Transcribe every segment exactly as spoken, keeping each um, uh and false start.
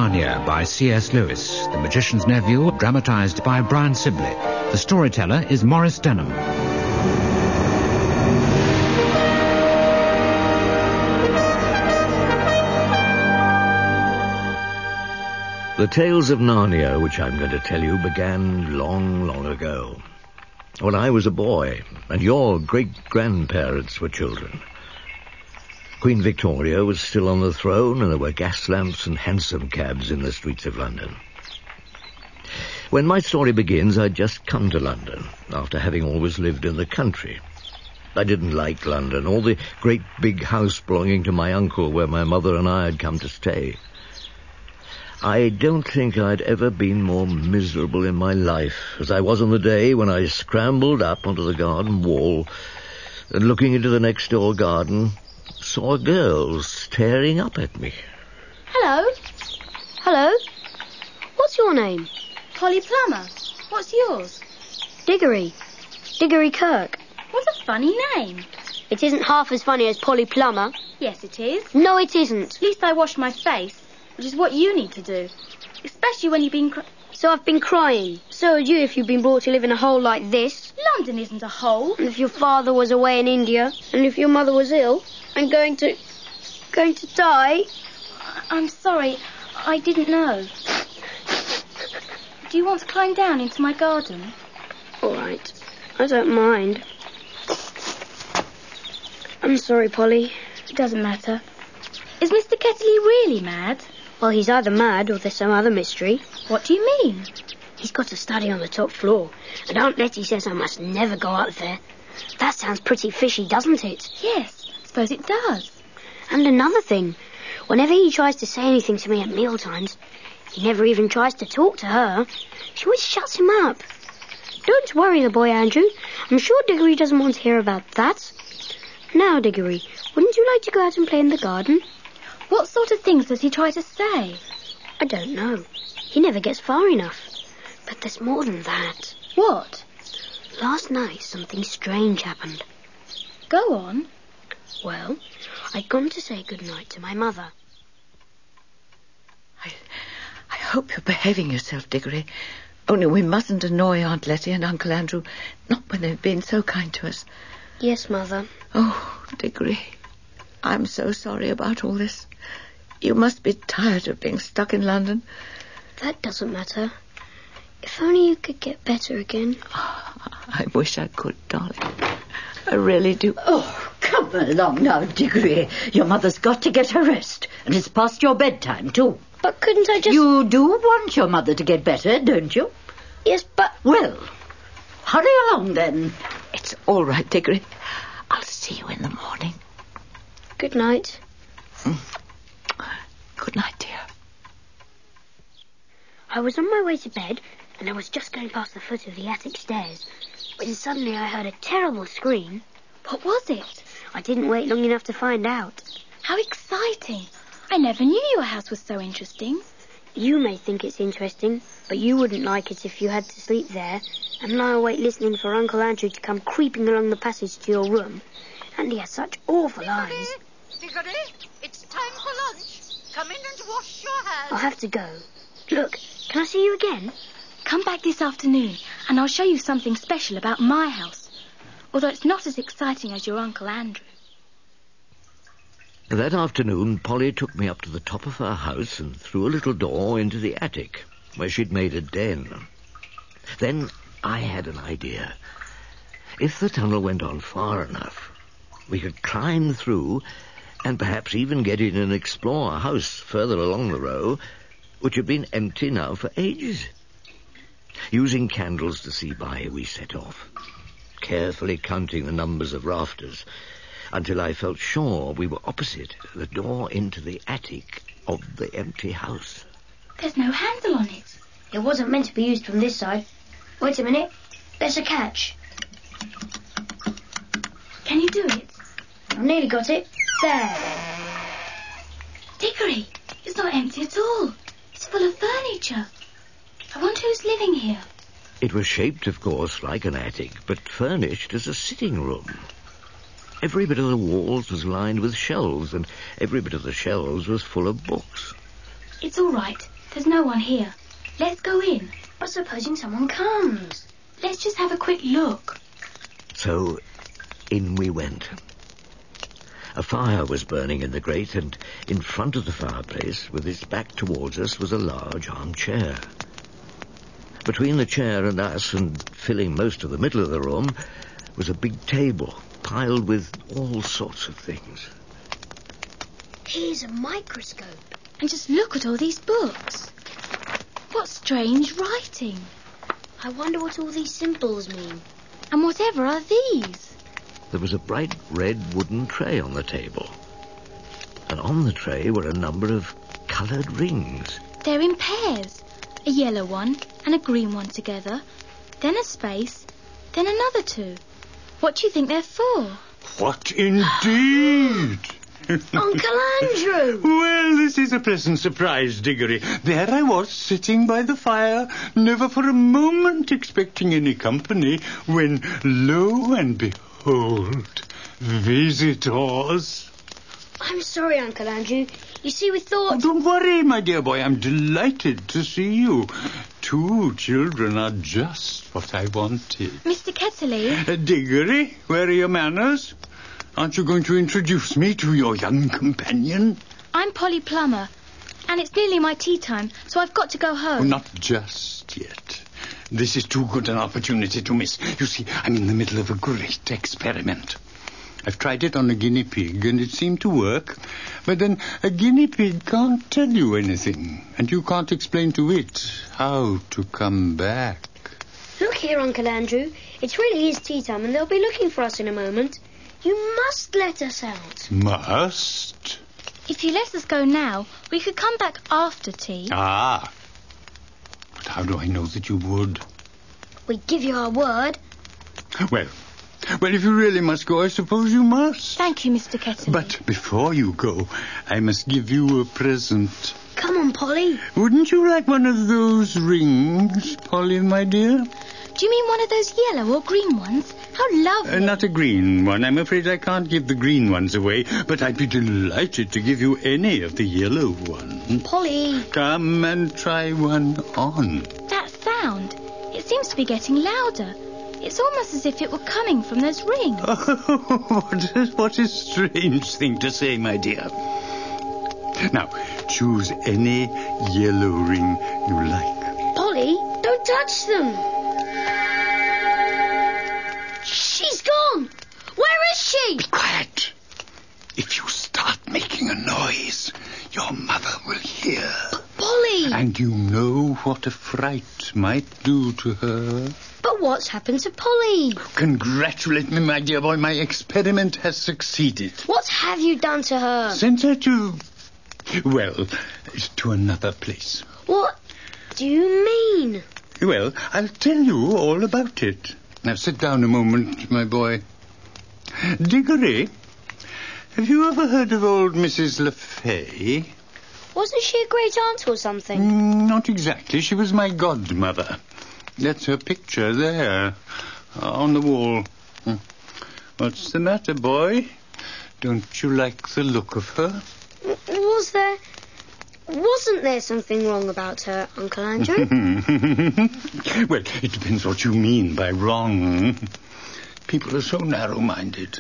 Narnia by C S Lewis. The Magician's Nephew, dramatised by Brian Sibley. The storyteller is Maurice Denham. The tales of Narnia, which I'm going to tell you, began long, long ago, when I was a boy and your great-grandparents were children. Queen Victoria was still on the throne, and there were gas lamps and hansom cabs in the streets of London. When my story begins, I'd just come to London, after having always lived in the country. I didn't like London, or the great big house belonging to my uncle where my mother and I had come to stay. I don't think I'd ever been more miserable in my life as I was on the day when I scrambled up onto the garden wall and, looking into the next-door garden, saw a girl staring up at me. Hello. Hello. What's your name? Polly Plummer. What's yours? Diggory. Diggory Kirk. What a funny name. It isn't half as funny as Polly Plummer. Yes, it is. No, it isn't. At least I washed my face, which is what you need to do. Especially when you've been... Cr- so I've been crying. So had you if you've been brought to live in a hole like this. London isn't a hole. And if your father was away in India. And if your mother was ill. And going to... going to die. I'm sorry. I didn't know. Do you want to climb down into my garden? All right. I don't mind. I'm sorry, Polly. It doesn't matter. Is Mister Kettley really mad? Well, he's either mad or there's some other mystery. What do you mean? He's got a study on the top floor, and Aunt Letty says I must never go up there. That sounds pretty fishy, doesn't it? Yes, I suppose it does. And another thing, whenever he tries to say anything to me at mealtimes, he never even tries to talk to her. She always shuts him up. Don't worry the boy, Andrew. I'm sure Diggory doesn't want to hear about that. Now, Diggory, wouldn't you like to go out and play in the garden? What sort of things does he try to say? I don't know. He never gets far enough. But there's more than that. What? Last night, something strange happened. Go on. Well, I'd gone to say goodnight to my mother. I, I hope you're behaving yourself, Diggory. Only we mustn't annoy Aunt Letty and Uncle Andrew, not when they've been so kind to us. Yes, Mother. Oh, Diggory, I'm so sorry about all this. You must be tired of being stuck in London. That doesn't matter. If only you could get better again. Oh, I wish I could, darling. I really do. Oh, come along now, Diggory. Your mother's got to get her rest. And it's past your bedtime, too. But couldn't I just... You do want your mother to get better, don't you? Yes, but... Well, hurry along, then. It's all right, Diggory. I'll see you in the morning. Good night. Mm. Good night, dear. I was on my way to bed, and I was just going past the foot of the attic stairs, when suddenly I heard a terrible scream. What was it? I didn't wait long enough to find out. How exciting. I never knew your house was so interesting. You may think it's interesting, but you wouldn't like it if you had to sleep there and lie awake listening for Uncle Andrew to come creeping along the passage to your room. And he has such awful Diggory, eyes. Diggory, it's time for lunch. Come in and wash your hands. I'll have to go. Look, can I see you again? Come back this afternoon, and I'll show you something special about my house, although it's not as exciting as your Uncle Andrew. That afternoon, Polly took me up to the top of her house and through a little door into the attic, where she'd made a den. Then I had an idea. If the tunnel went on far enough, we could climb through and perhaps even get in and explore a house further along the row, which had been empty now for ages. Using candles to see by, we set off, carefully counting the numbers of rafters, until I felt sure we were opposite the door into the attic of the empty house. There's no handle on it. It wasn't meant to be used from this side. Wait a minute. There's a catch. Can you do it? I've nearly got it. There. Diggory, it's not empty at all. It's full of furniture. I wonder who's living here. It was shaped, of course, like an attic, but furnished as a sitting room. Every bit of the walls was lined with shelves, and every bit of the shelves was full of books. It's all right. There's no one here. Let's go in. But supposing someone comes? Let's just have a quick look. So in we went. A fire was burning in the grate, and in front of the fireplace, with its back towards us, was a large armchair. Between the chair and us, and filling most of the middle of the room, was a big table piled with all sorts of things. Here's a microscope. And just look at all these books. What strange writing. I wonder what all these symbols mean. And whatever are these? There was a bright red wooden tray on the table. And on the tray were a number of coloured rings. They're in pairs. A yellow one and a green one together. Then a space. Then another two. What do you think they're for? What indeed? Uncle Andrew! Well, this is a pleasant surprise, Diggory. There I was, sitting by the fire, never for a moment expecting any company, when, lo and behold, visitors. I'm sorry, Uncle Andrew. You see, we thought... Oh, don't worry, my dear boy. I'm delighted to see you. Two children are just what I wanted. Mister Ketterley? Uh, Diggory, where are your manners? Aren't you going to introduce me to your young companion? I'm Polly Plummer, and it's nearly my tea time, so I've got to go home. Oh, not just yet. This is too good an opportunity to miss. You see, I'm in the middle of a great experiment. I've tried it on a guinea pig, and it seemed to work. But then a guinea pig can't tell you anything, and you can't explain to it how to come back. Look here, Uncle Andrew. It's really his tea time, and they'll be looking for us in a moment. You must let us out. Must? If you let us go now, we could come back after tea. Ah. But how do I know that you would? We give you our word. Well, well, if you really must go, I suppose you must. Thank you, Mister Ketterley. But before you go, I must give you a present. Come on, Polly. Wouldn't you like one of those rings, Polly, my dear? Do you mean one of those yellow or green ones? How lovely. Uh, not a green one. I'm afraid I can't give the green ones away, but I'd be delighted to give you any of the yellow ones. Polly. Come and try one on. That sound. It seems to be getting louder. It's almost as if it were coming from those rings. Oh, what, a, what a strange thing to say, my dear. Now, choose any yellow ring you like. Polly, don't touch them. She's gone. Where is she? Be quiet. If you start making a noise, your mother will hear. But Polly. And you know what a fright might do to her. But what's happened to Polly? Congratulate me, my dear boy. My experiment has succeeded. What have you done to her? Sent her to... well, to another place. What do you mean? Well, I'll tell you all about it. Now, sit down a moment, my boy. Diggory, have you ever heard of old Missus Le Fay? Wasn't she a great aunt or something? Mm, not exactly. She was my godmother. That's her picture there, on the wall. What's the matter, boy? Don't you like the look of her? Was there... Wasn't there something wrong about her, Uncle Andrew? Well, it depends what you mean by wrong. People are so narrow-minded.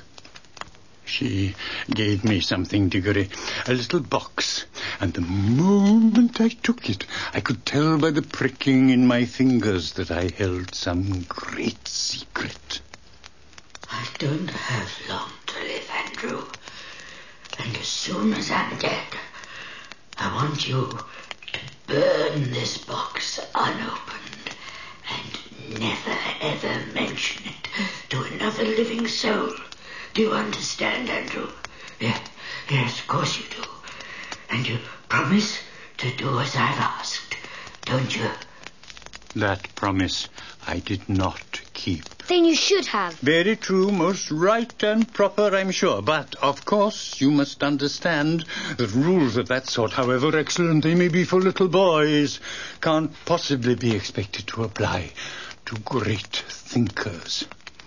She gave me something, Diggory, a little box, and the moment I took it, I could tell by the pricking in my fingers that I held some great secret. I don't have long to live, Andrew. And as soon as I'm dead, I want you to burn this box unopened and never, ever mention it to another living soul. Do you understand, Andrew? Yeah, yes, of course you do. And you promise to do as I've asked, don't you? That promise I did not keep. Then you should have. Very true, most right and proper, I'm sure. But, of course, you must understand that rules of that sort, however excellent they may be for little boys, can't possibly be expected to apply to great thinkers.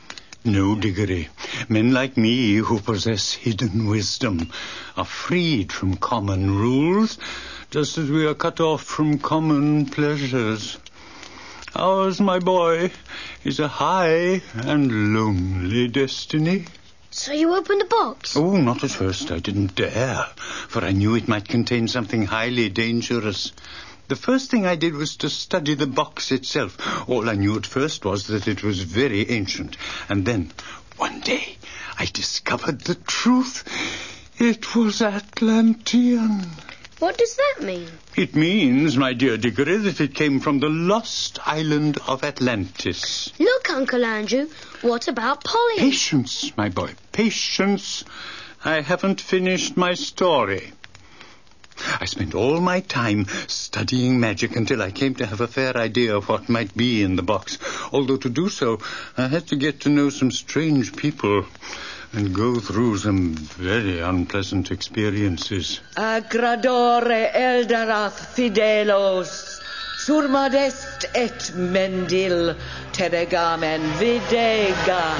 No, Diggory. Men like me who possess hidden wisdom are freed from common rules, just as we are cut off from common pleasures. Ours, my boy, is a high and lonely destiny. So you opened the box? Oh, not at first. I didn't dare, for I knew it might contain something highly dangerous. The first thing I did was to study the box itself. All I knew at first was that it was very ancient. And then, one day, I discovered the truth. It was Atlantean. What does that mean? It means, my dear Diggory, that it came from the lost island of Atlantis. Look, Uncle Andrew, what about Polly? Patience, my boy, patience. I haven't finished my story. I spent all my time studying magic until I came to have a fair idea of what might be in the box. Although to do so, I had to get to know some strange people and go through some very unpleasant experiences. Agradore eldarath fidelos, surmadest et mendil teregamen videga.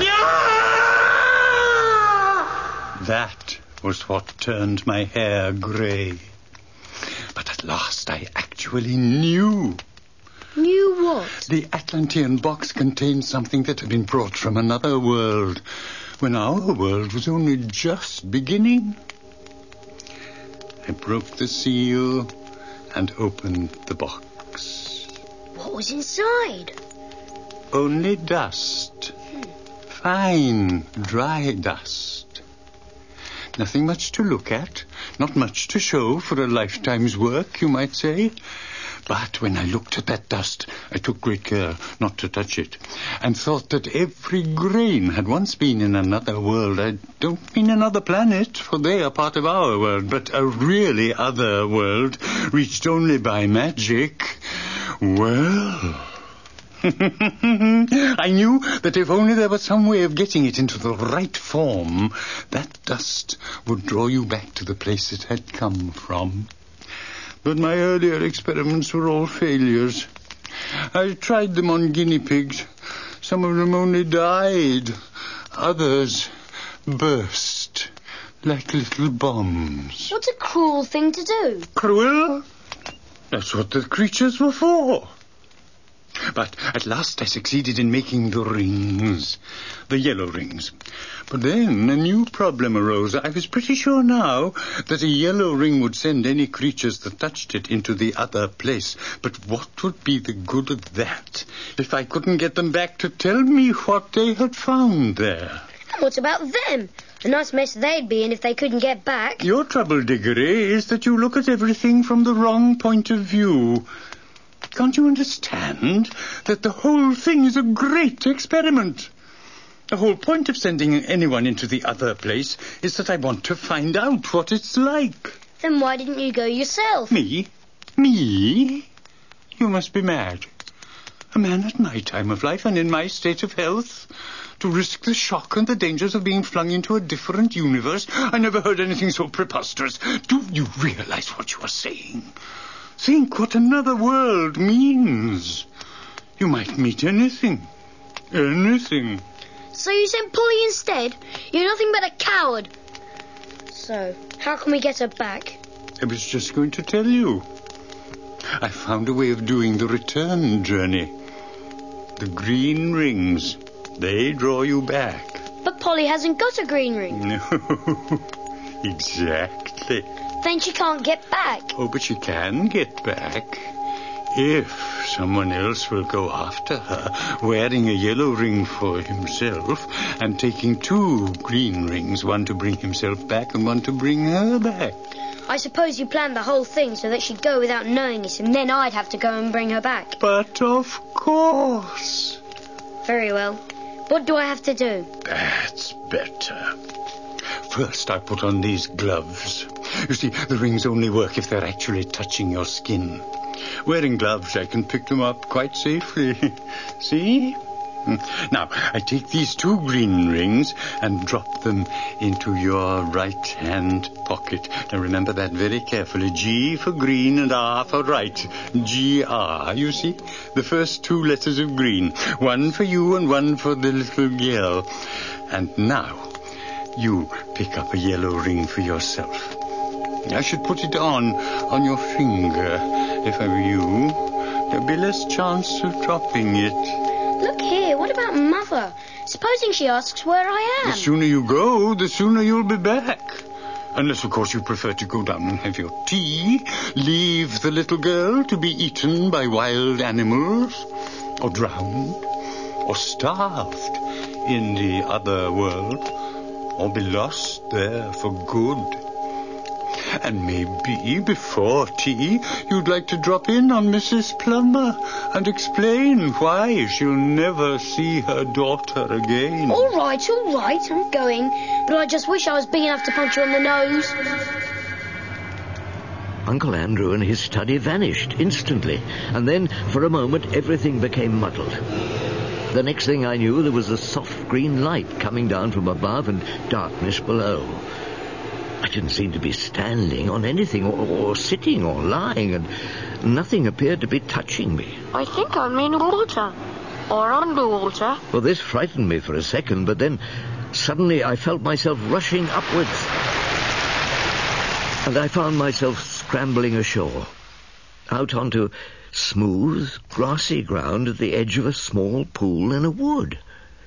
That was what turned my hair grey. But at last I actually knew. Knew what? The Atlantean box contained something that had been brought from another world, when our world was only just beginning. I broke the seal and opened the box. What was inside? Only dust. Hmm. Fine, dry dust. Nothing much to look at, not much to show for a lifetime's work, you might say. But when I looked at that dust, I took great care not to touch it, and thought that every grain had once been in another world. I don't mean another planet, for they are part of our world, but a really other world, reached only by magic. Well, I knew that if only there was some way of getting it into the right form, that dust would draw you back to the place it had come from. But my earlier experiments were all failures. I tried them on guinea pigs. Some of them only died. Others burst like little bombs. What a cruel thing to do. Cruel? That's what the creatures were for. But at last I succeeded in making the rings, the yellow rings. But then a new problem arose. I was pretty sure now that a yellow ring would send any creatures that touched it into the other place. But what would be the good of that if I couldn't get them back to tell me what they had found there? And what about them? A nice mess they'd be in if they couldn't get back. Your trouble, Diggory, is that you look at everything from the wrong point of view. Can't you understand that the whole thing is a great experiment? The whole point of sending anyone into the other place is that I want to find out what it's like. Then why didn't you go yourself? Me? Me? You must be mad. A man at my time of life and in my state of health, to risk the shock and the dangers of being flung into a different universe? I never heard anything so preposterous. Do you realize what you are saying? Think what another world means. You might meet anything. Anything. So you sent Polly instead? You're nothing but a coward. So, how can we get her back? I was just going to tell you. I found a way of doing the return journey. The green rings, they draw you back. But Polly hasn't got a green ring. No, exactly. Then she can't get back. Oh, but she can get back. If someone else will go after her, wearing a yellow ring for himself, and taking two green rings, one to bring himself back and one to bring her back. I suppose you planned the whole thing so that she'd go without knowing it, and then I'd have to go and bring her back. But of course. Very well. What do I have to do? That's better. First, I put on these gloves. You see, the rings only work if they're actually touching your skin. Wearing gloves, I can pick them up quite safely. See? Now, I take these two green rings and drop them into your right-hand pocket. Now, remember that very carefully. G for green and R for right. G R, you see? The first two letters of green. One for you and one for the little girl. And now, you pick up a yellow ring for yourself. I should put it on, on your finger, if I were you. There'll be less chance of dropping it. Look here, what about Mother? Supposing she asks where I am. The sooner you go, the sooner you'll be back. Unless, of course, you prefer to go down and have your tea, leave the little girl to be eaten by wild animals, or drowned, or starved in the other world, or be lost there for good. And maybe before tea you'd like to drop in on Missus Plummer and explain why she'll never see her daughter again. All right, all right, I'm going. But I just wish I was big enough to punch you on the nose. Uncle Andrew and his study vanished instantly, and then, for a moment, everything became muddled. The next thing I knew, there was a soft green light coming down from above and darkness below. I didn't seem to be standing on anything, or, or sitting, or lying, and nothing appeared to be touching me. I think I'm in water. Or underwater. Well, this frightened me for a second, but then suddenly I felt myself rushing upwards. And I found myself scrambling ashore, out onto smooth, grassy ground at the edge of a small pool in a wood.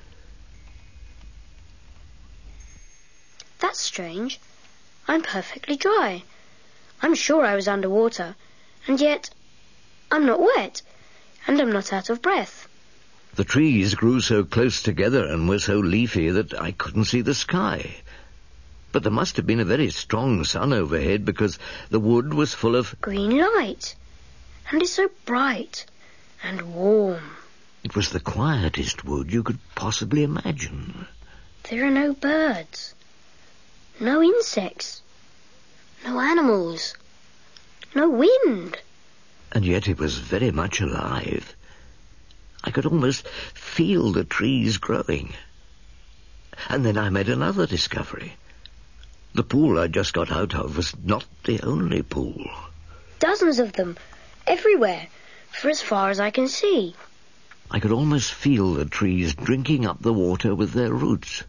That's strange. I'm perfectly dry. I'm sure I was underwater, and yet I'm not wet, and I'm not out of breath. The trees grew so close together and were so leafy that I couldn't see the sky. But there must have been a very strong sun overhead, because the wood was full of green light, and it's so bright and warm. It was the quietest wood you could possibly imagine. There are no birds. No insects, no animals, no wind. And yet it was very much alive. I could almost feel the trees growing. And then I made another discovery. The pool I just got out of was not the only pool. Dozens of them, everywhere, for as far as I can see. I could almost feel the trees drinking up the water with their roots.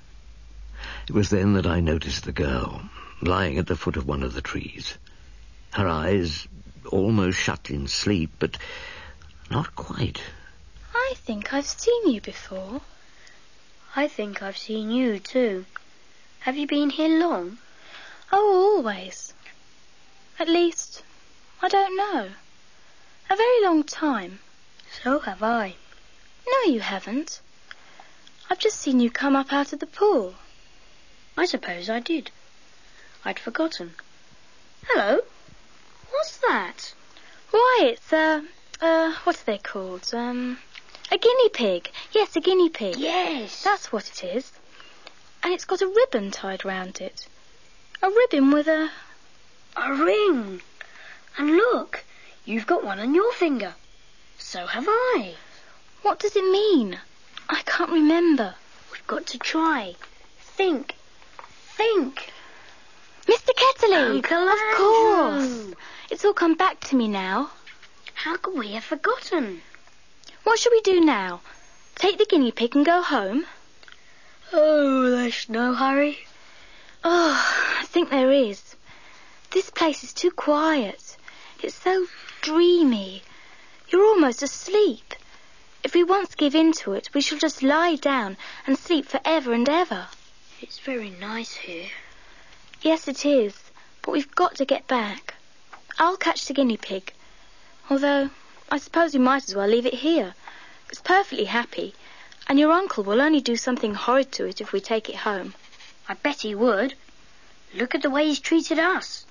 It was then that I noticed the girl, lying at the foot of one of the trees. Her eyes almost shut in sleep, but not quite. I think I've seen you before. I think I've seen you, too. Have you been here long? Oh, always. At least, I don't know. A very long time. So have I. No, you haven't. I've just seen you come up out of the pool. I suppose I did. I'd forgotten. Hello. What's that? Why, it's, uh, uh, what are they called? Um, a guinea pig. Yes, a guinea pig. Yes. That's what it is. And it's got a ribbon tied round it. A ribbon with a... A ring. And look, you've got one on your finger. So have I. What does it mean? I can't remember. We've got to try. Think. Think. Mister Ketterley! Uncle Of Andrew. course. It's all come back to me now. How could we have forgotten? What shall we do now? Take the guinea pig and go home? Oh, there's no hurry. Oh, I think there is. This place is too quiet. It's so dreamy. You're almost asleep. If we once give in to it, we shall just lie down and sleep for ever and ever. It's very nice here. Yes, it is. But we've got to get back. I'll catch the guinea pig. Although, I suppose we might as well leave it here. It's perfectly happy. And your uncle will only do something horrid to it if we take it home. I bet he would. Look at the way he's treated us.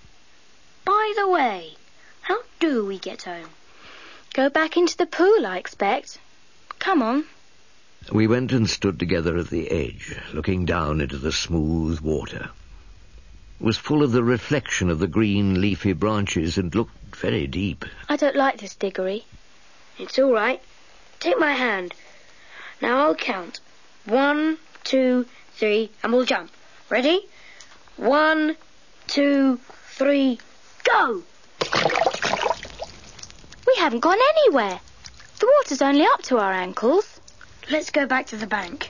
By the way, how do we get home? Go back into the pool, I expect. Come on. We went and stood together at the edge, looking down into the smooth water. It was full of the reflection of the green leafy branches and looked very deep. I don't like this, Diggory. It's all right. Take my hand. Now I'll count. One, two, three, and we'll jump. Ready? One, two, three, go! We haven't gone anywhere. The water's only up to our ankles. Let's go back to the bank.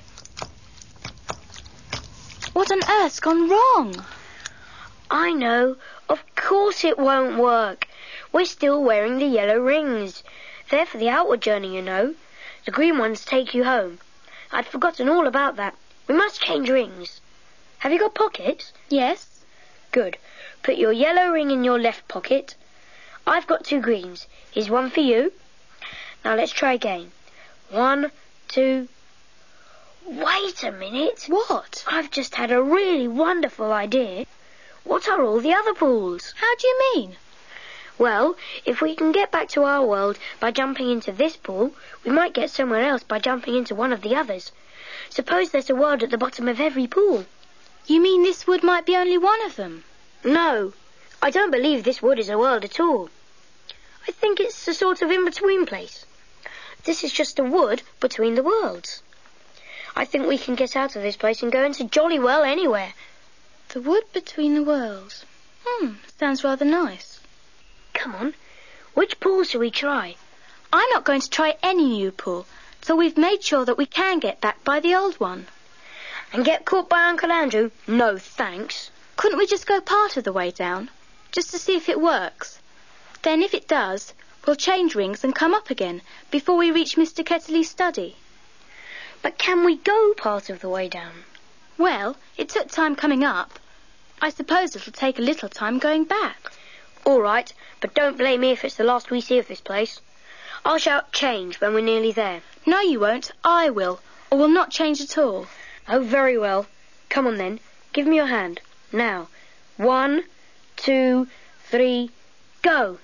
What on earth's gone wrong? I know. Of course it won't work. We're still wearing the yellow rings. They're for the outward journey, you know. The green ones take you home. I'd forgotten all about that. We must change rings. Have you got pockets? Yes. Good. Put your yellow ring in your left pocket. I've got two greens. Here's one for you. Now let's try again. One, two... Wait a minute. What? I've just had a really wonderful idea. What are all the other pools? How do you mean? Well, if we can get back to our world by jumping into this pool, we might get somewhere else by jumping into one of the others. Suppose there's a world at the bottom of every pool. You mean this wood might be only one of them? No, I don't believe this wood is a world at all. I think it's a sort of in-between place. This is just a wood between the worlds. I think we can get out of this place and go into jolly well anywhere. The wood between the worlds. Hmm, sounds rather nice. Come on, which pool shall we try? I'm not going to try any new pool till we've made sure that we can get back by the old one. And get caught by Uncle Andrew? No, thanks. Couldn't we just go part of the way down, just to see if it works? Then if it does, we'll change rings and come up again before we reach Mister Kettley's study. But can we go part of the way down? Well, it took time coming up. I suppose it'll take a little time going back. All right, but don't blame me if it's the last we see of this place. I'll shout change when we're nearly there. No, you won't. I will, or we'll not change at all. Oh, very well. Come on then. Give me your hand. Now, one, two, three, go.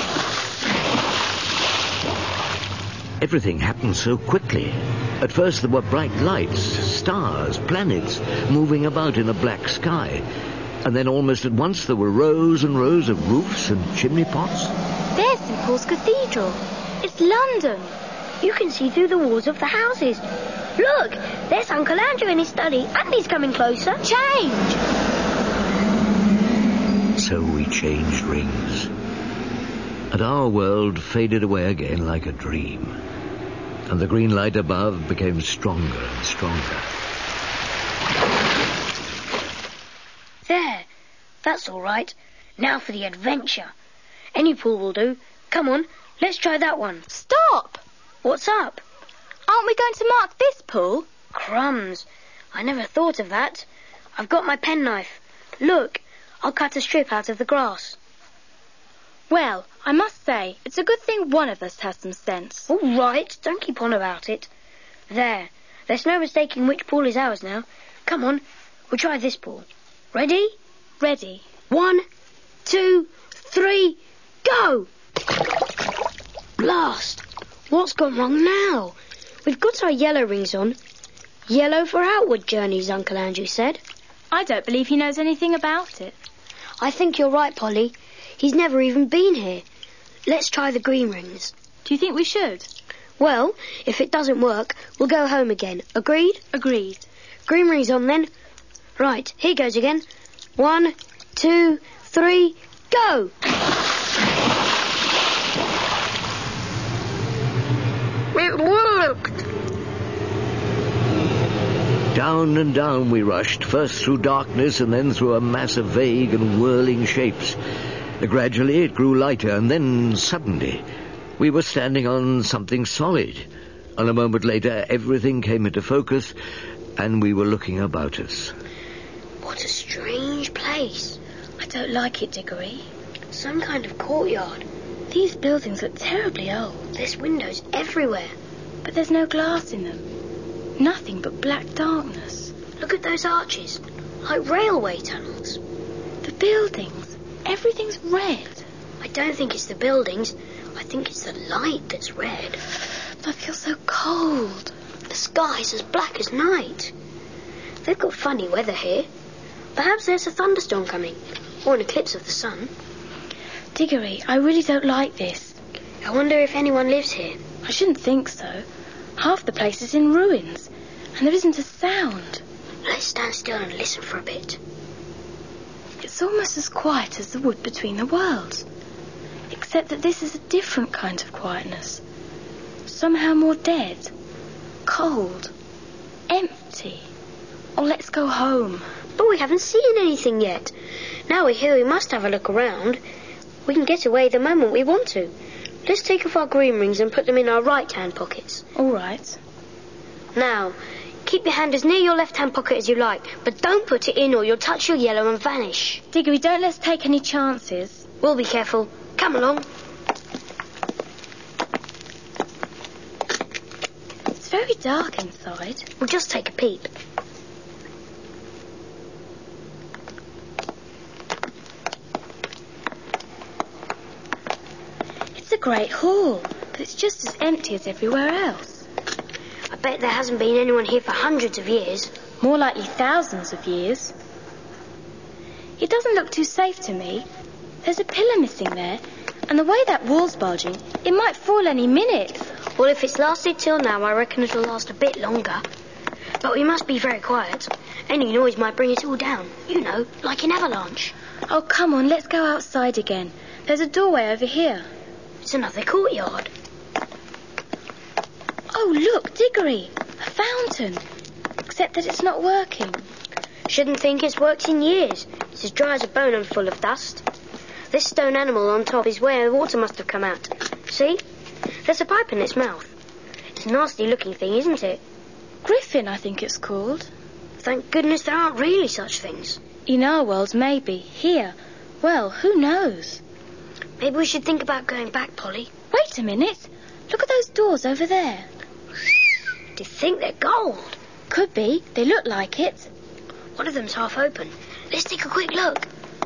Everything happened so quickly. At first there were bright lights, stars, planets, moving about in a black sky. And then almost at once there were rows and rows of roofs and chimney pots. There's Saint Paul's Cathedral. It's London. You can see through the walls of the houses. Look, there's Uncle Andrew in his study, and he's coming closer. Change! So we changed rings. And our world faded away again like a dream. And the green light above became stronger and stronger. There. That's all right. Now for the adventure. Any pool will do. Come on, let's try that one. Stop! What's up? Aren't we going to mark this pool? Crumbs. I never thought of that. I've got my penknife. Look, I'll cut a strip out of the grass. Well, I must say, it's a good thing one of us has some sense. All right, don't keep on about it. There. There's no mistaking which pool is ours now. Come on, we'll try this pool. Ready? Ready. One, two, three, go! Blast! What's gone wrong now? We've got our yellow rings on. Yellow for outward journeys, Uncle Andrew said. I don't believe he knows anything about it. I think you're right, Polly. He's never even been here. Let's try the green rings. Do you think we should? Well, if it doesn't work, we'll go home again. Agreed? Agreed. Green rings on then. Right, here goes again. One, two, three, go! It worked! Down and down we rushed, first through darkness and then through a mass of vague and whirling shapes. Gradually it grew lighter, and then suddenly we were standing on something solid. And a moment later everything came into focus, and we were looking about us. What a strange place. I don't like it, Diggory. Some kind of courtyard. These buildings look terribly old. There's windows everywhere. But there's no glass in them. Nothing but black darkness. Look at those arches, like railway tunnels. The buildings, everything's red. I don't think it's the buildings. I think it's the light that's red. I feel so cold. The sky's as black as night. They've got funny weather here. Perhaps there's a thunderstorm coming, or an eclipse of the sun. Diggory, I really don't like this. I wonder if anyone lives here. I shouldn't think so. Half the place is in ruins, and there isn't a sound. Let's stand still and listen for a bit. It's almost as quiet as the wood between the worlds, except that this is a different kind of quietness. Somehow more dead, cold, empty. Oh, let's go home. But we haven't seen anything yet. Now we're here, we must have a look around. We can get away the moment we want to. Let's take off our green rings and put them in our right-hand pockets. All right. Now, keep your hand as near your left-hand pocket as you like, but don't put it in or you'll touch your yellow and vanish. Diggory, don't let's take any chances. We'll be careful. Come along. It's very dark inside. We'll just take a peep. It's a great hall, but it's just as empty as everywhere else. I bet there hasn't been anyone here for hundreds of years. More likely thousands of years. It doesn't look too safe to me. There's a pillar missing there, and the way that wall's bulging, it might fall any minute. Well, if it's lasted till now, I reckon it'll last a bit longer. But we must be very quiet. Any noise might bring it all down. You know, like an avalanche. Oh, come on, let's go outside again. There's a doorway over here. It's another courtyard. Oh, look, Diggory, a fountain. Except that it's not working. Shouldn't think it's worked in years. It's as dry as a bone and full of dust. This stone animal on top is where the water must have come out. See? There's a pipe in its mouth. It's a nasty-looking thing, isn't it? Griffin, I think it's called. Thank goodness there aren't really such things. In our world, maybe. Here, well, who knows? Maybe we should think about going back, Polly. Wait a minute. Look at those doors over there. Do you think they're gold? Could be. They look like it. One of them's half open. Let's take a quick look.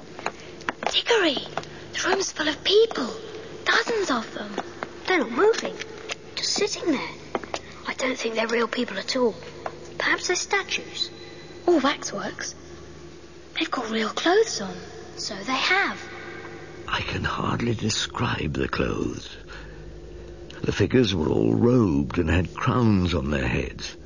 Diggory, the room's full of people. Dozens of them. They're not moving. Just sitting there. I don't think they're real people at all. Perhaps they're statues. Or waxworks. They've got real clothes on. So they have. I can hardly describe the clothes. The figures were all robed and had crowns on their heads.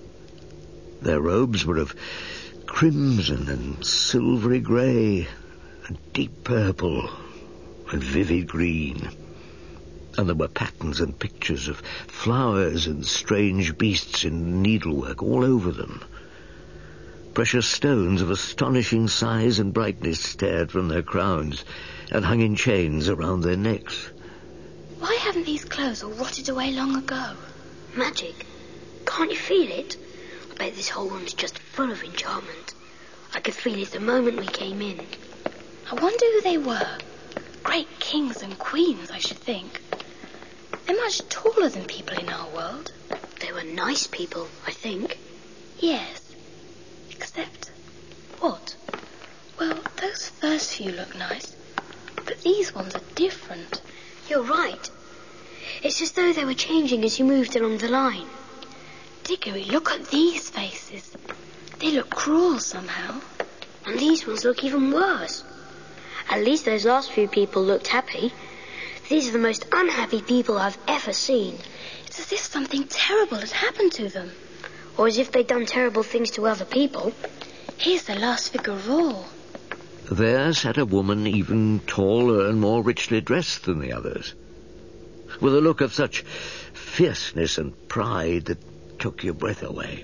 Their robes were of crimson and silvery grey, and deep purple and vivid green. And there were patterns and pictures of flowers and strange beasts in needlework all over them. Precious stones of astonishing size and brightness stared from their crowns and hung in chains around their necks. Why haven't these clothes all rotted away long ago? Magic. Can't you feel it? I bet this whole room's just full of enchantment. I could feel it the moment we came in. I wonder who they were. Great kings and queens, I should think. They're much taller than people in our world. They were nice people, I think. Yes. Except... What? Well, those first few look nice, but these ones are different. You're right. It's as though they were changing as you moved along the line. Diggory, look at these faces. They look cruel somehow. And these ones look even worse. At least those last few people looked happy. These are the most unhappy people I've ever seen. It's as if something terrible had happened to them. Or as if they'd done terrible things to other people. Here's the last figure of all. There sat a woman even taller and more richly dressed than the others, with a look of such fierceness and pride that took your breath away.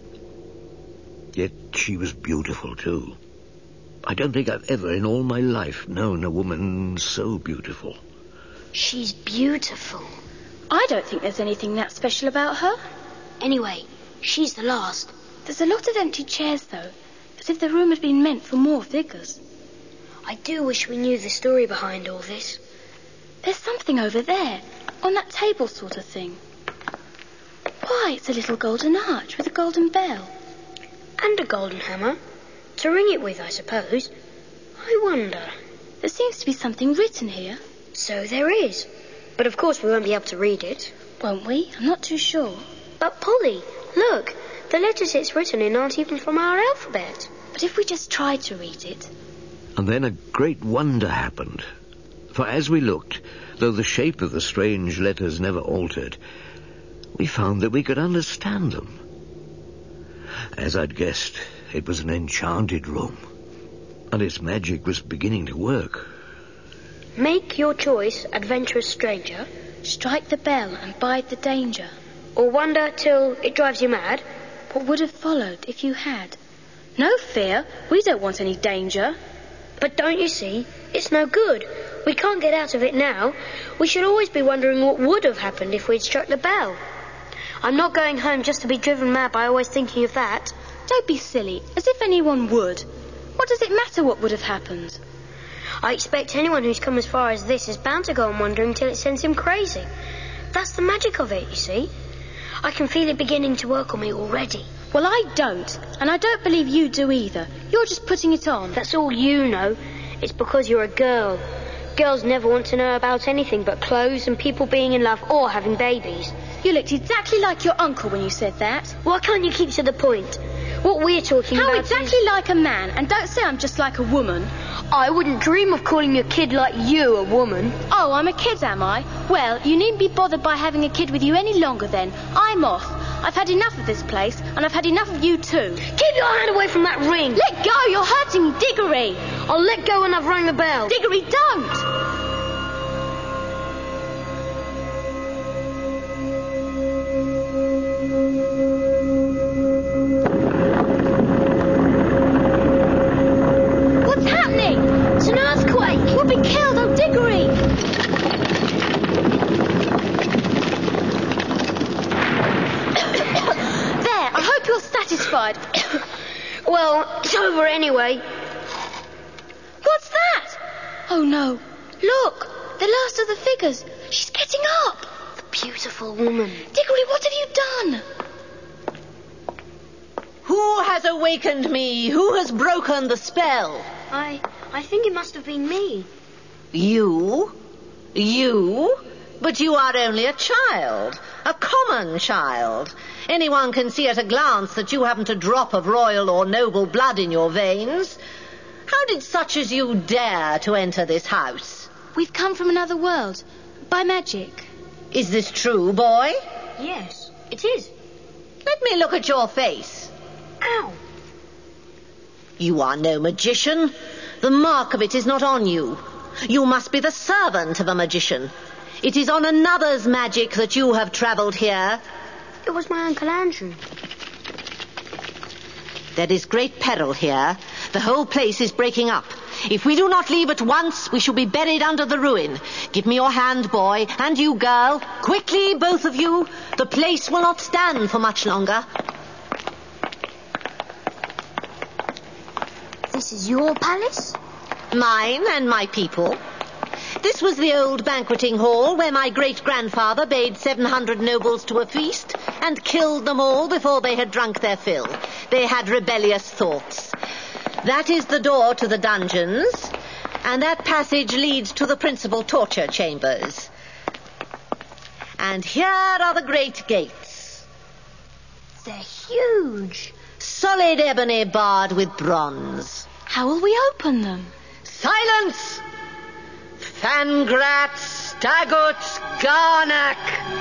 Yet she was beautiful, too. I don't think I've ever in all my life known a woman so beautiful. She's beautiful. I don't think there's anything that special about her. Anyway, she's the last. There's a lot of empty chairs, though, as if the room had been meant for more figures. I do wish we knew the story behind all this. There's something over there, on that table sort of thing. Why, it's a little golden arch with a golden bell. And a golden hammer. To ring it with, I suppose. I wonder. There seems to be something written here. So there is. But of course we won't be able to read it. Won't we? I'm not too sure. But Polly, look. The letters it's written in aren't even from our alphabet. But if we just tried to read it... And then a great wonder happened. For as we looked, though the shape of the strange letters never altered, we found that we could understand them. As I'd guessed, it was an enchanted room, and its magic was beginning to work. Make your choice, adventurous stranger. Strike the bell and bide the danger. Or wander till it drives you mad. What would have followed if you had? No fear, we don't want any danger. But don't you see, it's no good. We can't get out of it now. We should always be wondering what would have happened if we'd struck the bell. I'm not going home just to be driven mad by always thinking of that. Don't be silly, as if anyone would. What does it matter what would have happened? I expect anyone who's come as far as this is bound to go on wondering till it sends him crazy. That's the magic of it, you see. I can feel it beginning to work on me already. Well, I don't, and I don't believe you do either. You're just putting it on. That's all you know. It's because you're a girl. Girls never want to know about anything but clothes and people being in love or having babies. You looked exactly like your uncle when you said that. Why can't you keep to the point? What we're talking How about exactly is... like a man, and don't say I'm just like a woman. I wouldn't dream of calling a kid like you a woman. Oh, I'm a kid, am I? Well, you needn't be bothered by having a kid with you any longer then. I'm off. I've had enough of this place, and I've had enough of you too. Keep your hand away from that ring. Let go, you're hurting me, Diggory. I'll let go when I've rung the bell. Diggory, don't. Well, it's over anyway. What's that? Oh, no. Look, the last of the figures. She's getting up. The beautiful woman. Diggory, what have you done? Who has awakened me? Who has broken the spell? I... I think it must have been me. You? You? But you are only a child. A common child. Anyone can see at a glance that you haven't a drop of royal or noble blood in your veins. How did such as you dare to enter this house? We've come from another world. By magic. Is this true, boy? Yes, it is. Let me look at your face. Ow. You are no magician. The mark of it is not on you. You must be the servant of a magician. It is on another's magic that you have travelled here. It was my Uncle Andrew. There is great peril here. The whole place is breaking up. If we do not leave at once, we shall be buried under the ruin. Give me your hand, boy, and you, girl. Quickly, both of you. The place will not stand for much longer. This is your palace? Mine and my people. This was the old banqueting hall where my great-grandfather bade seven hundred nobles to a feast and killed them all before they had drunk their fill. They had rebellious thoughts. That is the door to the dungeons, and that passage leads to the principal torture chambers. And here are the great gates. They're huge. Solid ebony barred with bronze. How will we open them? Silence! Fangrat, Stagut, Garnak.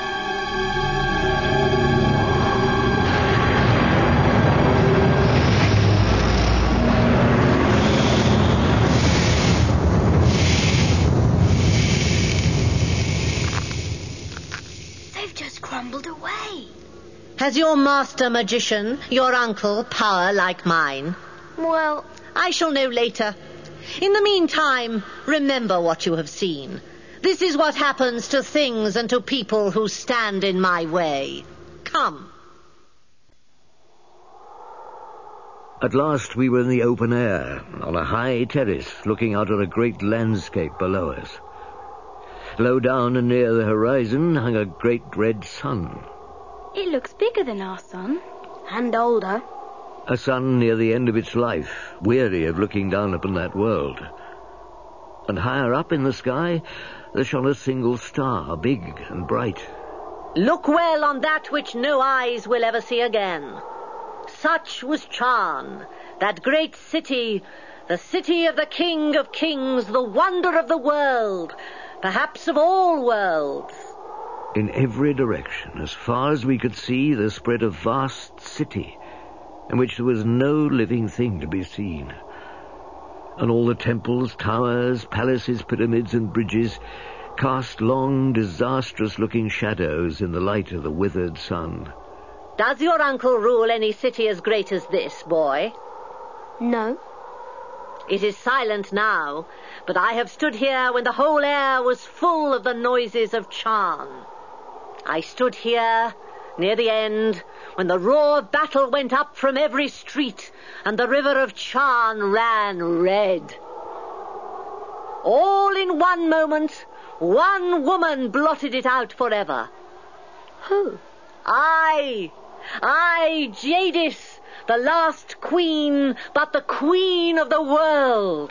They've just crumbled away. Has your master magician, your uncle, power like mine? Well, I shall know later. In the meantime, remember what you have seen. This is what happens to things and to people who stand in my way. Come. At last we were in the open air, on a high terrace, looking out at a great landscape below us. Low down and near the horizon hung a great red sun. It looks bigger than our sun. And older. A sun near the end of its life, weary of looking down upon that world. And higher up in the sky, there shone a single star, big and bright. Look well on that which no eyes will ever see again. Such was Charn, that great city, the city of the King of Kings, the wonder of the world, perhaps of all worlds. In every direction, as far as we could see, there spread a vast city in which there was no living thing to be seen. And all the temples, towers, palaces, pyramids, and bridges cast long, disastrous-looking shadows in the light of the withered sun. Does your uncle rule any city as great as this, boy? No. It is silent now, but I have stood here when the whole air was full of the noises of Charn. I stood here, near the end, when the roar of battle went up from every street, and the river of Charn ran red. All in one moment, one woman blotted it out forever. Who? I, I, Jadis, the last queen, but the queen of the world.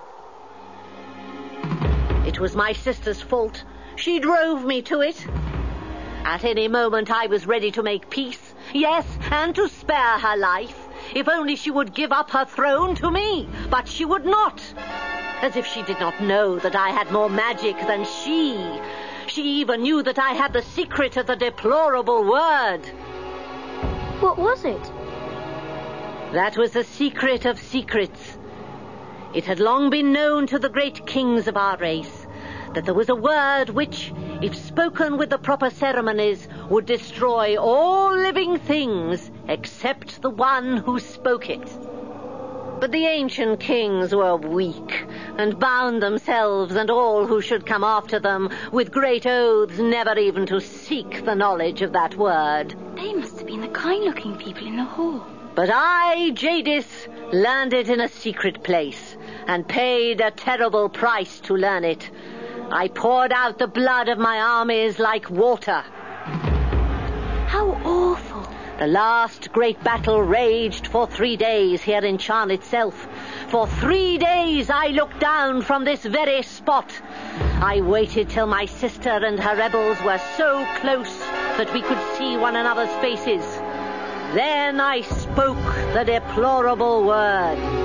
It was my sister's fault. She drove me to it. At any moment I was ready to make peace, yes, and to spare her life, if only she would give up her throne to me. But she would not. As if she did not know that I had more magic than she. She even knew that I had the secret of the deplorable word. What was it? That was the secret of secrets. It had long been known to the great kings of our race that there was a word which, if spoken with the proper ceremonies, would destroy all living things except the one who spoke it. But the ancient kings were weak and bound themselves and all who should come after them with great oaths never even to seek the knowledge of that word. They must have been the kind-looking people in the hall. But I, Jadis, learned it in a secret place and paid a terrible price to learn it. I poured out the blood of my armies like water. How awful. The last great battle raged for three days here in Charn itself. For three days I looked down from this very spot. I waited till my sister and her rebels were so close that we could see one another's faces. Then I spoke the deplorable word.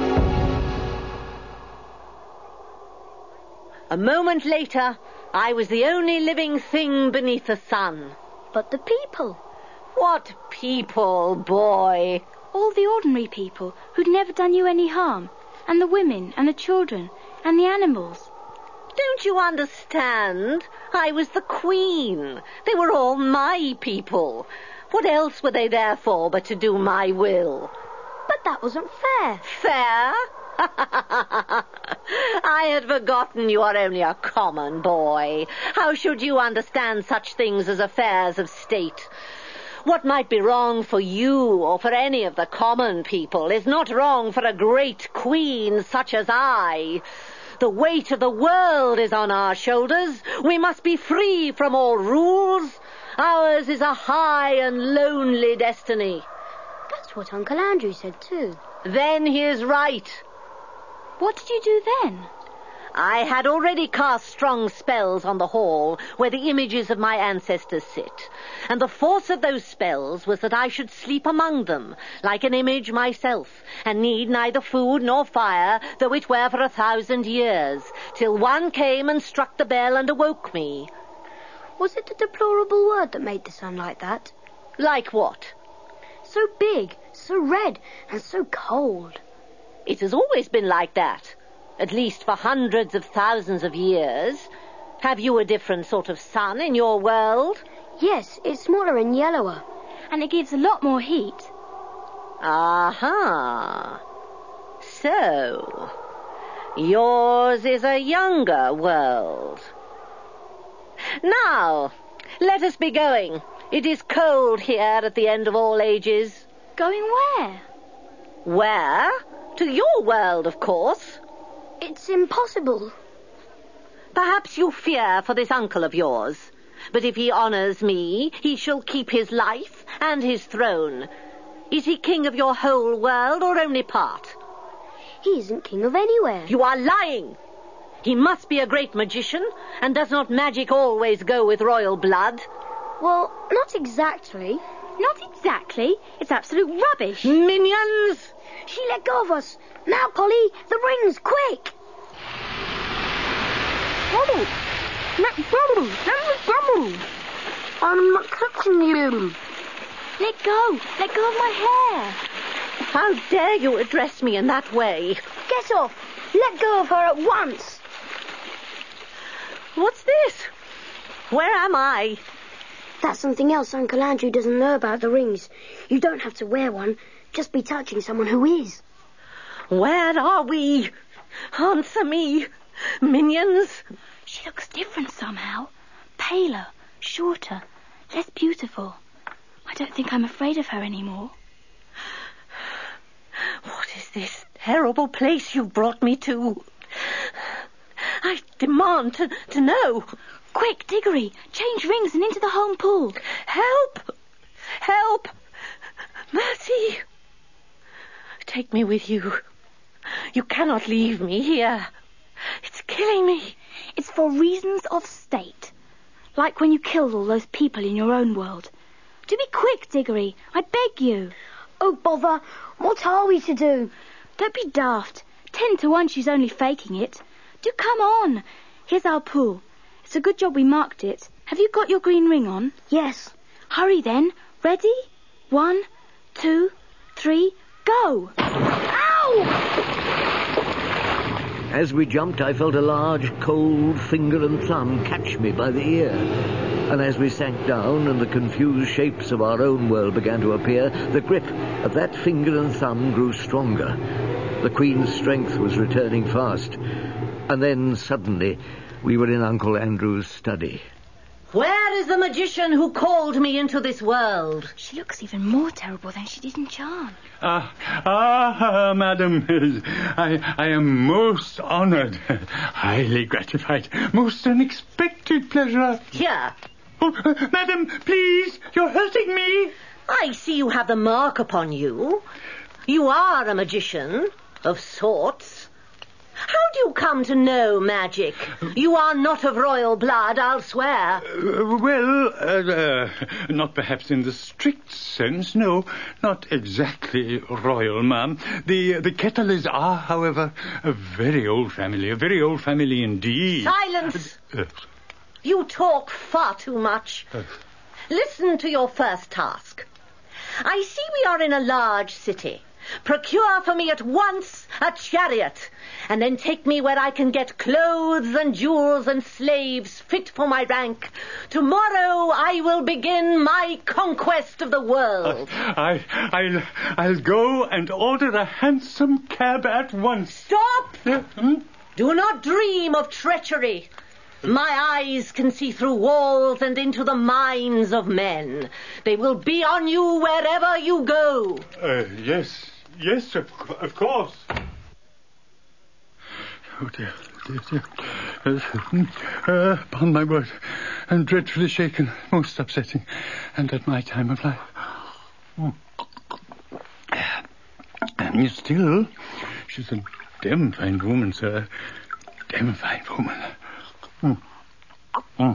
A moment later, I was the only living thing beneath the sun. But the people. What people, boy? All the ordinary people who'd never done you any harm, and the women and the children and the animals. Don't you understand? I was the queen. They were all my people. What else were they there for but to do my will? But that wasn't fair. Fair? I had forgotten you are only a common boy. How should you understand such things as affairs of state? What might be wrong for you or for any of the common people is not wrong for a great queen such as I. The weight of the world is on our shoulders. We must be free from all rules. Ours is a high and lonely destiny. That's what Uncle Andrew said too. Then he is right. What did you do then? I had already cast strong spells on the hall where the images of my ancestors sit, and the force of those spells was that I should sleep among them, like an image myself, and need neither food nor fire, though it were for a thousand years, till one came and struck the bell and awoke me. Was it the deplorable word that made the sun like that? Like what? So big, so red, and so cold. It has always been like that, at least for hundreds of thousands of years. Have you a different sort of sun in your world? Yes, it's smaller and yellower. And it gives a lot more heat. Aha. So, yours is a younger world. Now, let us be going. It is cold here at the end of all ages. Going where? Where? To your world, of course. It's impossible. Perhaps you fear for this uncle of yours. But if he honors me, he shall keep his life and his throne. Is he king of your whole world or only part? He isn't king of anywhere. You are lying. He must be a great magician, and does not magic always go with royal blood? Well, not exactly. Not exactly. It's absolute rubbish. Minions! She let go of us. Now, Polly, the rings, quick! Bubbles! Bubbles! Bubbles! Let go. Let go of my hair. How dare you address me in that way? Get off. Let go of her at once. What's this? Where am I? That's something else Uncle Andrew doesn't know about the rings. You don't have to wear one. Just be touching someone who is. Where are we? Answer me. Minions? She looks different somehow. Paler, shorter, less beautiful. I don't think I'm afraid of her anymore. What is this terrible place you've brought me to? I demand to, to know. Quick, Diggory, change rings and into the home pool. Help! Help! Mercy! Take me with you. You cannot leave me here. It's killing me. It's for reasons of state. Like when you killed all those people in your own world. Do be quick, Diggory. I beg you. Oh, bother. What are we to do? Don't be daft. Ten to one she's only faking it. Do come on. Here's our pool. It's a good job we marked it. Have you got your green ring on? Yes. Hurry then. Ready? One, two, three, go. Ow! As we jumped, I felt a large, cold finger and thumb catch me by the ear. And as we sank down and the confused shapes of our own world began to appear, the grip of that finger and thumb grew stronger. The Queen's strength was returning fast. And then, suddenly, we were in Uncle Andrew's study. Where is the magician who called me into this world? She looks even more terrible than she did in Charn. Ah, ah, madam, I, I am most honored, highly gratified, most unexpected pleasure. Here. Oh, uh, madam, please, you're hurting me. I see you have the mark upon you. You are a magician, of sorts. How do you come to know magic? You are not of royal blood, I'll swear. Uh, well, uh, uh, not perhaps in the strict sense, no. Not exactly royal, ma'am. The, the Kettles are, however, a very old family, a very old family indeed. Silence! Uh, You talk far too much. uh, Listen to your first task. I see we are in a large city. Procure for me at once a chariot, and then take me where I can get clothes and jewels and slaves fit for my rank. Tomorrow I will begin my conquest of the world. Uh, I, I'll, I'll go and order a handsome cab at once. Stop! Uh, hmm? Do not dream of treachery. My eyes can see through walls and into the minds of men. They will be on you wherever you go. Uh, yes, yes, of, of course. Oh, dear, dear, dear. Uh, uh, upon my word, I'm dreadfully shaken, most upsetting, and at my time of life. Oh. And still, she's a damn fine woman, sir. Damn fine woman. Mm. Mm.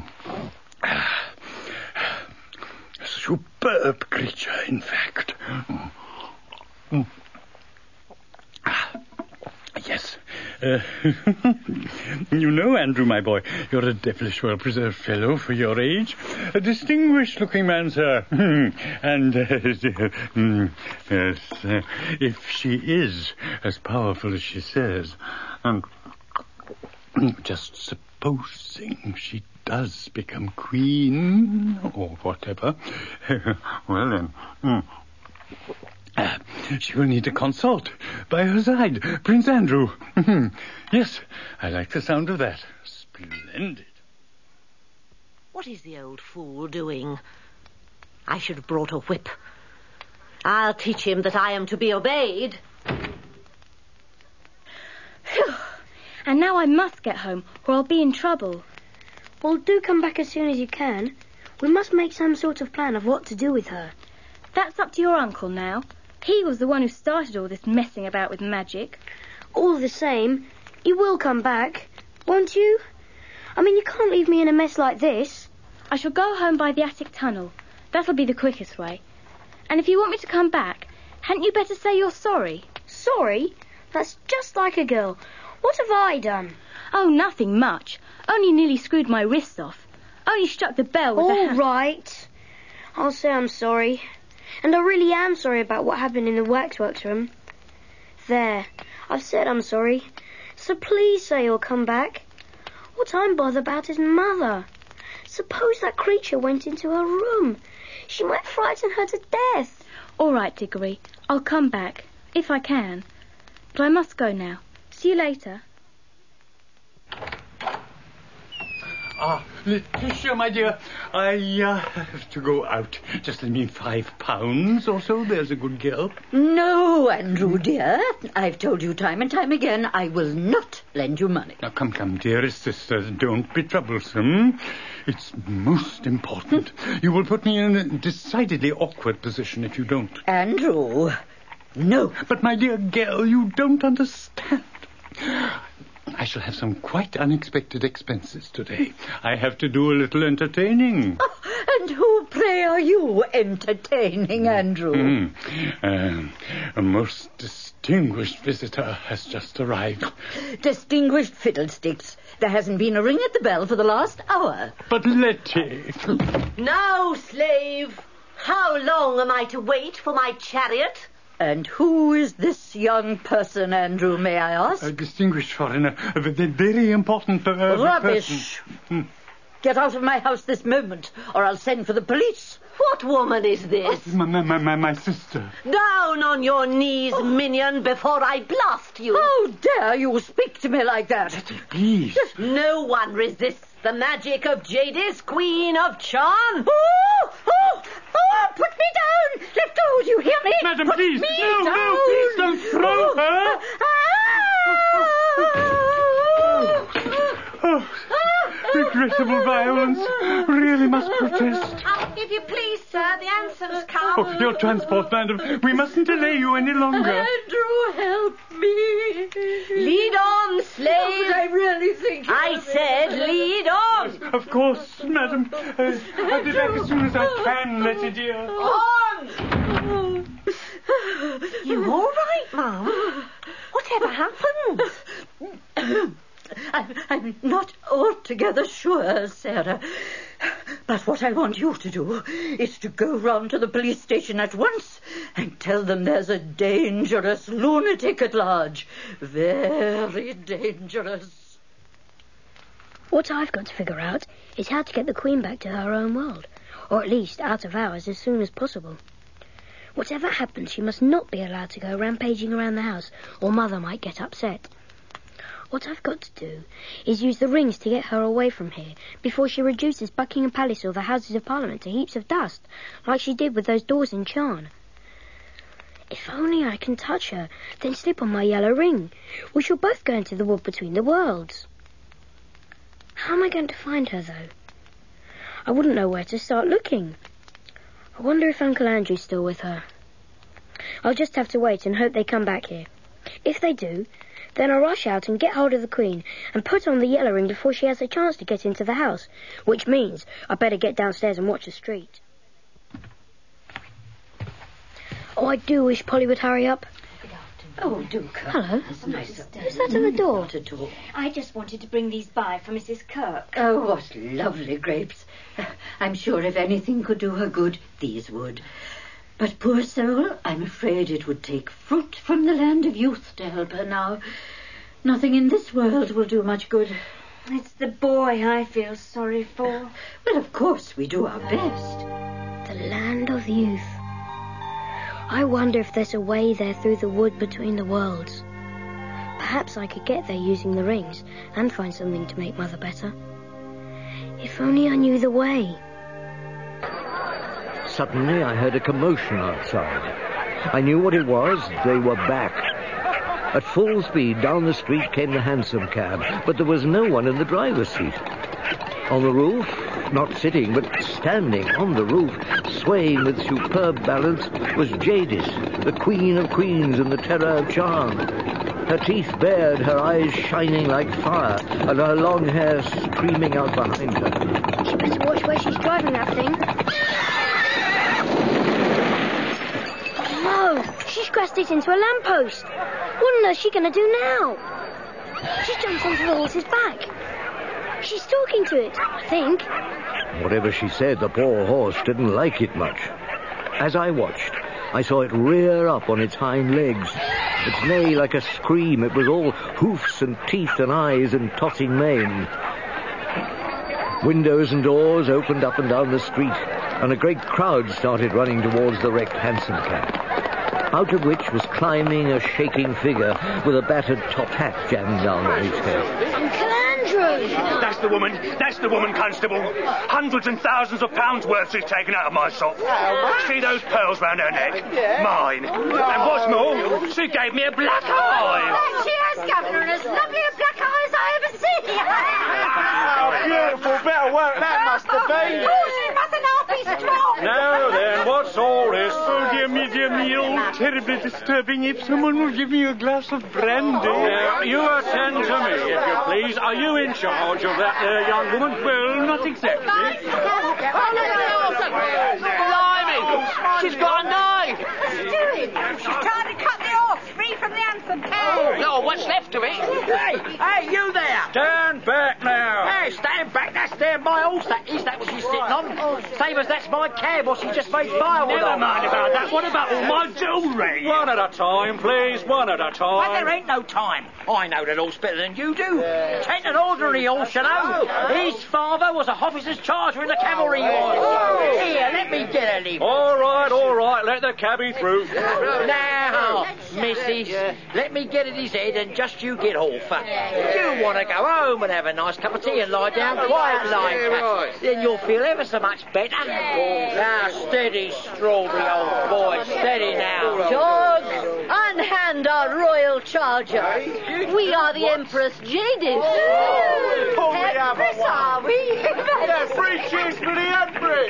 A superb creature, in fact. Mm. Mm. Ah, yes. Uh, you know, Andrew, my boy, you're a devilish well-preserved fellow for your age. A distinguished-looking man, sir. And, uh, mm, yes, uh, if she is as powerful as she says, and just supposing she does become queen, or whatever, well then, mm, uh, she will need a consort by her side, Prince Andrew. Yes, I like the sound of that. Splendid. What is the old fool doing? I should have brought a whip. I'll teach him that I am to be obeyed. Phew. And now I must get home, or I'll be in trouble. Well, do come back as soon as you can. We must make some sort of plan of what to do with her. That's up to your uncle now. He was the one who started all this messing about with magic. All the same, you will come back, won't you? I mean, you can't leave me in a mess like this. I shall go home by the attic tunnel. That'll be the quickest way. And if you want me to come back, hadn't you better say you're sorry? Sorry? That's just like a girl. What have I done? Oh, nothing much. Only nearly screwed my wrists off. Only struck the bell with All a hand. right. I'll say I'm sorry. And I really am sorry about what happened in the waxworks room. There, I've said I'm sorry. So please say you'll come back. What I'm bothered about is Mother. Suppose that creature went into her room. She might frighten her to death. All right, Diggory. I'll come back, if I can. But I must go now. See you later. Ah, Letitia, my dear, I uh, have to go out. Just lend me five pounds or so. There's a good girl. No, Andrew, dear. I've told you time and time again I will not lend you money. Now, come, come, dearest sister, don't be troublesome. It's most important. You will put me in a decidedly awkward position if you don't. Andrew, no. But, my dear girl, you don't understand. I shall have some quite unexpected expenses today. I have to do a little entertaining. Oh, and who, pray, are you entertaining, Andrew? Mm. Um, a most distinguished visitor has just arrived. Distinguished fiddlesticks. There hasn't been a ring at the bell for the last hour. But Letty... Now, slave, how long am I to wait for my chariot? And who is this young person, Andrew, may I ask? A distinguished foreigner, a very important uh, Rubbish! person. Get out of my house this moment, or I'll send for the police. What woman is this? My, my, my, my sister. Down on your knees, oh. minion, before I blast you. How dare you speak to me like that? Letty, please. No one resists the magic of Jadis, Queen of Charm. Oh, oh, oh, put me down. Let go, do you hear me? Madam, put please. Me no, down. no, please don't throw oh. her. Oh, regrettable violence. Really must protest. Oh, if you please, sir, the answer's come. Oh, your transport, madam. We mustn't delay you any longer. Andrew, help me. Lead on, slave. Oh, I really think... I said lead on. Of course, madam. Uh, I'll be back as soon as I can, Letty dear. On! You all right, Mum? Whatever happened? I'm, I'm not altogether sure, Sarah. But what I want you to do is to go round to the police station at once and tell them there's a dangerous lunatic at large. Very dangerous. What I've got to figure out is how to get the Queen back to her own world, or at least out of ours as soon as possible. Whatever happens, she must not be allowed to go rampaging around the house, or Mother might get upset. What I've got to do is use the rings to get her away from here before she reduces Buckingham Palace or the Houses of Parliament to heaps of dust, like she did with those doors in Charn. If only I can touch her, then slip on my yellow ring. We shall both go into the wood between the worlds. How am I going to find her, though? I wouldn't know where to start looking. I wonder if Uncle Andrew's still with her. I'll just have to wait and hope they come back here. If they do, then I'll rush out and get hold of the Queen and put on the yellow ring before she has a chance to get into the house, which means I'd better get downstairs and watch the street. Oh, I do wish Polly would hurry up. Oh, do come. Hello. It's nice. Who's that at the door? Not at all. I just wanted to bring these by for Missus Kirk. Oh, what lovely grapes. I'm sure if anything could do her good, these would. But poor soul, I'm afraid it would take fruit from the land of youth to help her now. Nothing in this world will do much good. It's the boy I feel sorry for. Well, of course, we do our best. The land of youth. I wonder if there's a way there through the wood between the worlds. Perhaps I could get there using the rings and find something to make Mother better. If only I knew the way. Suddenly I heard a commotion outside. I knew what it was. They were back. At full speed down the street came the hansom cab, but there was no one in the driver's seat. On the roof, not sitting, but standing on the roof, swaying with superb balance, was Jadis, the Queen of Queens and the Terror of Charm. Her teeth bared, her eyes shining like fire, and her long hair streaming out behind her. She better watch where she's driving that thing. Oh, no! She's crashed it into a lamppost. What on earth is she going to do now? She jumps onto the horse's back. She's talking to it, I think. Whatever she said, the poor horse didn't like it much. As I watched, I saw it rear up on its hind legs. Its neigh like a scream. It was all hoofs and teeth and eyes and tossing mane. Windows and doors opened up and down the street, and a great crowd started running towards the wrecked hansom cab, out of which was climbing a shaking figure with a battered top hat jammed down on his head. Uncle Andrew! That's the woman. That's the woman, Constable. Hundreds and thousands of pounds worth she's taken out of my shop. See those pearls round her neck? Mine. And what's more, she gave me a black eye. She has, Governor, and as lovely a black eye as I ever see. Oh, beautiful bit of work that must have been. Oh, she mustn't now be strong. Now then, what's all this? Oh, dear me, dear me, oh, terribly disturbing. If someone will give me a glass of brandy. Now, you attend to me, if you please. Are you in charge of that there young woman? Well, not exactly. Blimey! She's got a knife! What's she doing? She's trying to cut the horse free from the hansom cab. No, what's left of it? Hey, hey, you there! Stand back now. Hey, stand back. That's there my horse. That is that what she's sitting on? Same as that's my cab, what she just made fire with. Never mind about that. What about all my jewellery? One at a time, please. One at a time. Well, there ain't no time. I know that horse better than you do. Tain't an ordinary horse, you know. His father was a officer's charger in the cavalry. He was. Here, let me get a leave. All right, all right. Let the cabbie through. Now, missus, let me get at his head and just you get off. You want to go home and have a nice cup of tea and lie down quiet like. Then you'll feel ever so much better. Now, steady, Strawberry, old boy. Steady now. Dogs, unhand our royal charger. We are the Empress Jadis. Oh, Empress, are we? Yeah, three cheers for the Empress.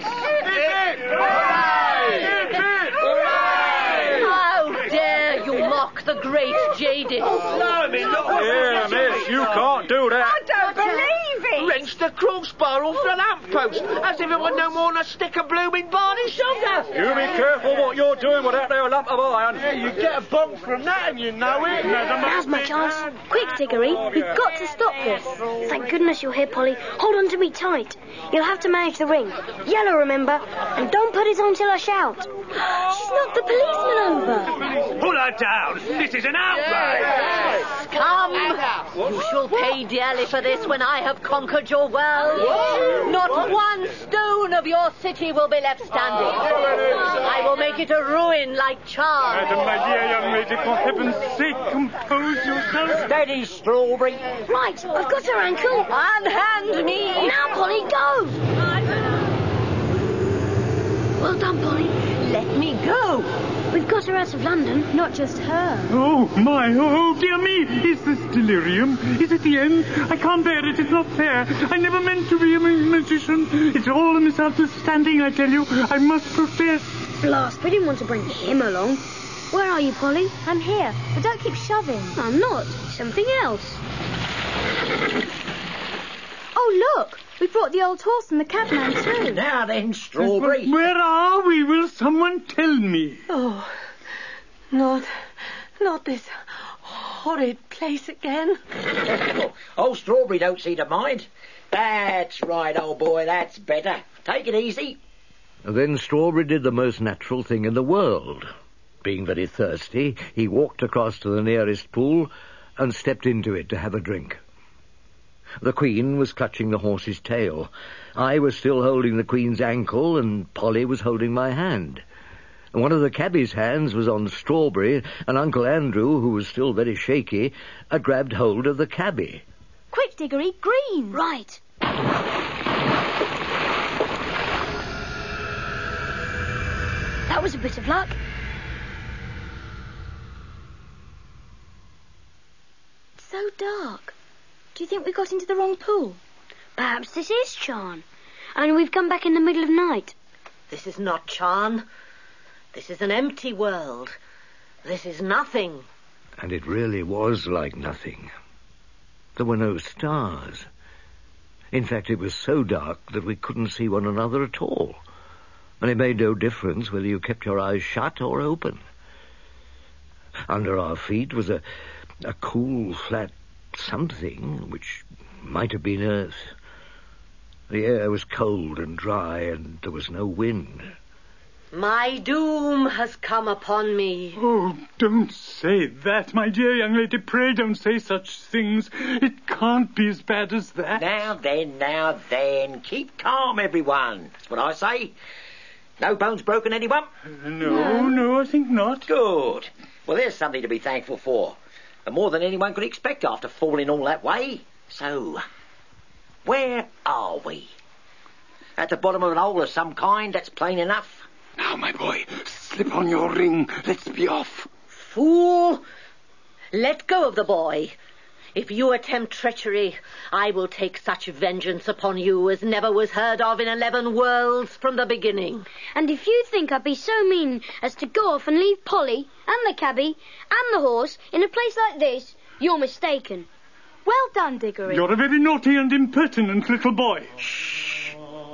How dare you mock the great Jadis? Yeah, miss, you can't do that. I don't believe it. Wrenched the crossbar off the lamppost as if it were no more than a stick of blooming barley sugar. You be careful what you're doing with that there lump of iron. Yeah, you get a bonk from that and you know it. Now's my chance. Quick, Diggory. We've got to stop this. Thank goodness you're here, Polly. Hold on to me tight. You'll have to manage the ring. Yellow, remember? And don't put it on till I shout. She's knocked the policeman over. Pull her down. This is an outrage. Come. You shall pay dearly for this when I have conquered your world. Not one stone of your city will be left standing. I will make it a ruin like Charm. Madam, my dear young lady, for heaven's sake, compose yourself. Steady, Strawberry. Right, I've got her ankle. Unhand me. Now, Polly, go. Well done, Polly. Let me go. We've got her out of London, not just her. Oh, my, oh, dear me. Is this delirium? Is it the end? I can't bear it. It's not fair. I never meant to be a magician. It's all a misunderstanding, I tell you. I must profess. Blast, we didn't want to bring him along. Where are you, Polly? I'm here, but don't keep shoving. I'm not. Something else. Oh, look. We brought the old horse and the cabman, too. Now then, Strawberry. Where are we? Will someone tell me? Oh, not, not this horrid place again. Oh, Strawberry don't seem to mind. That's right, old boy, that's better. Take it easy. Then Strawberry did the most natural thing in the world. Being very thirsty, he walked across to the nearest pool and stepped into it to have a drink. The Queen was clutching the horse's tail. I was still holding the Queen's ankle, and Polly was holding my hand. And one of the cabbie's hands was on Strawberry, and Uncle Andrew, who was still very shaky, had grabbed hold of the cabbie. Quick, Diggory, green. Right. That was a bit of luck. It's so dark. Do you think we got into the wrong pool? Perhaps this is Charn. And we've come back in the middle of night. This is not Charn. This is an empty world. This is nothing. And it really was like nothing. There were no stars. In fact, it was so dark that we couldn't see one another at all. And it made no difference whether you kept your eyes shut or open. Under our feet was a, a cool, flat something which might have been Earth. The air was cold and dry, and there was no wind. My doom has come upon me. Oh, don't say that, my dear young lady. Pray don't say such things. It can't be as bad as that. Now then, now then. Keep calm, everyone. That's what I say. No bones broken, anyone? Uh, no, no, I think not. Good. Well, there's something to be thankful for. And more than anyone could expect after falling all that way. So, where are we? At the bottom of an hole of some kind, that's plain enough. Now, my boy, slip on your ring. Let's be off. Fool! Let go of the boy. If you attempt treachery, I will take such vengeance upon you as never was heard of in eleven worlds from the beginning. And if you think I'd be so mean as to go off and leave Polly and the cabbie and the horse in a place like this, you're mistaken. Well done, Diggory. You're a very naughty and impertinent little boy. Shh.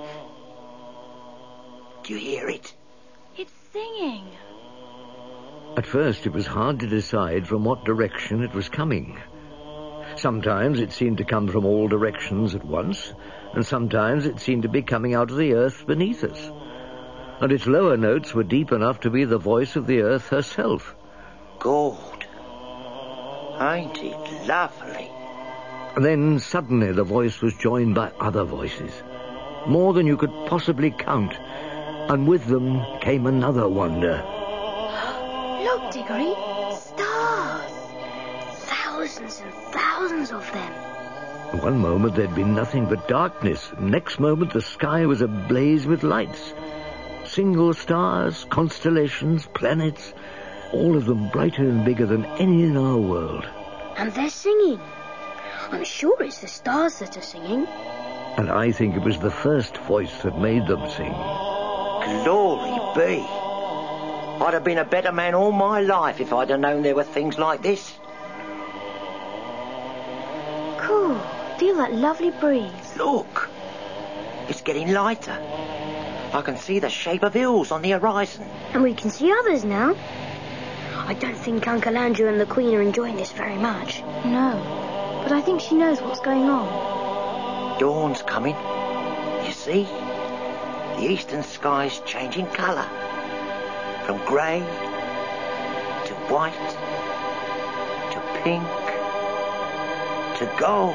Do you hear it? It's singing. At first it was hard to decide from what direction it was coming. Sometimes it seemed to come from all directions at once, and sometimes it seemed to be coming out of the earth beneath us. And its lower notes were deep enough to be the voice of the earth herself. Good. Ain't it lovely? And then suddenly the voice was joined by other voices, more than you could possibly count, and with them came another wonder. Look, Diggory, stars. Thousands and thousands of them. One moment there'd been nothing but darkness. Next moment the sky was ablaze with lights. Single stars, constellations, planets, all of them brighter and bigger than any in our world. And they're singing. I'm sure it's the stars that are singing. And I think it was the first voice that made them sing. Glory be. I'd have been a better man all my life if I'd have known there were things like this. Cool. Feel that lovely breeze. Look. It's getting lighter. I can see the shape of hills on the horizon. And we can see others now. I don't think Uncle Andrew and the Queen are enjoying this very much. No, but I think she knows what's going on. Dawn's coming. You see? The eastern sky's changing colour. From grey to white to pink to gold.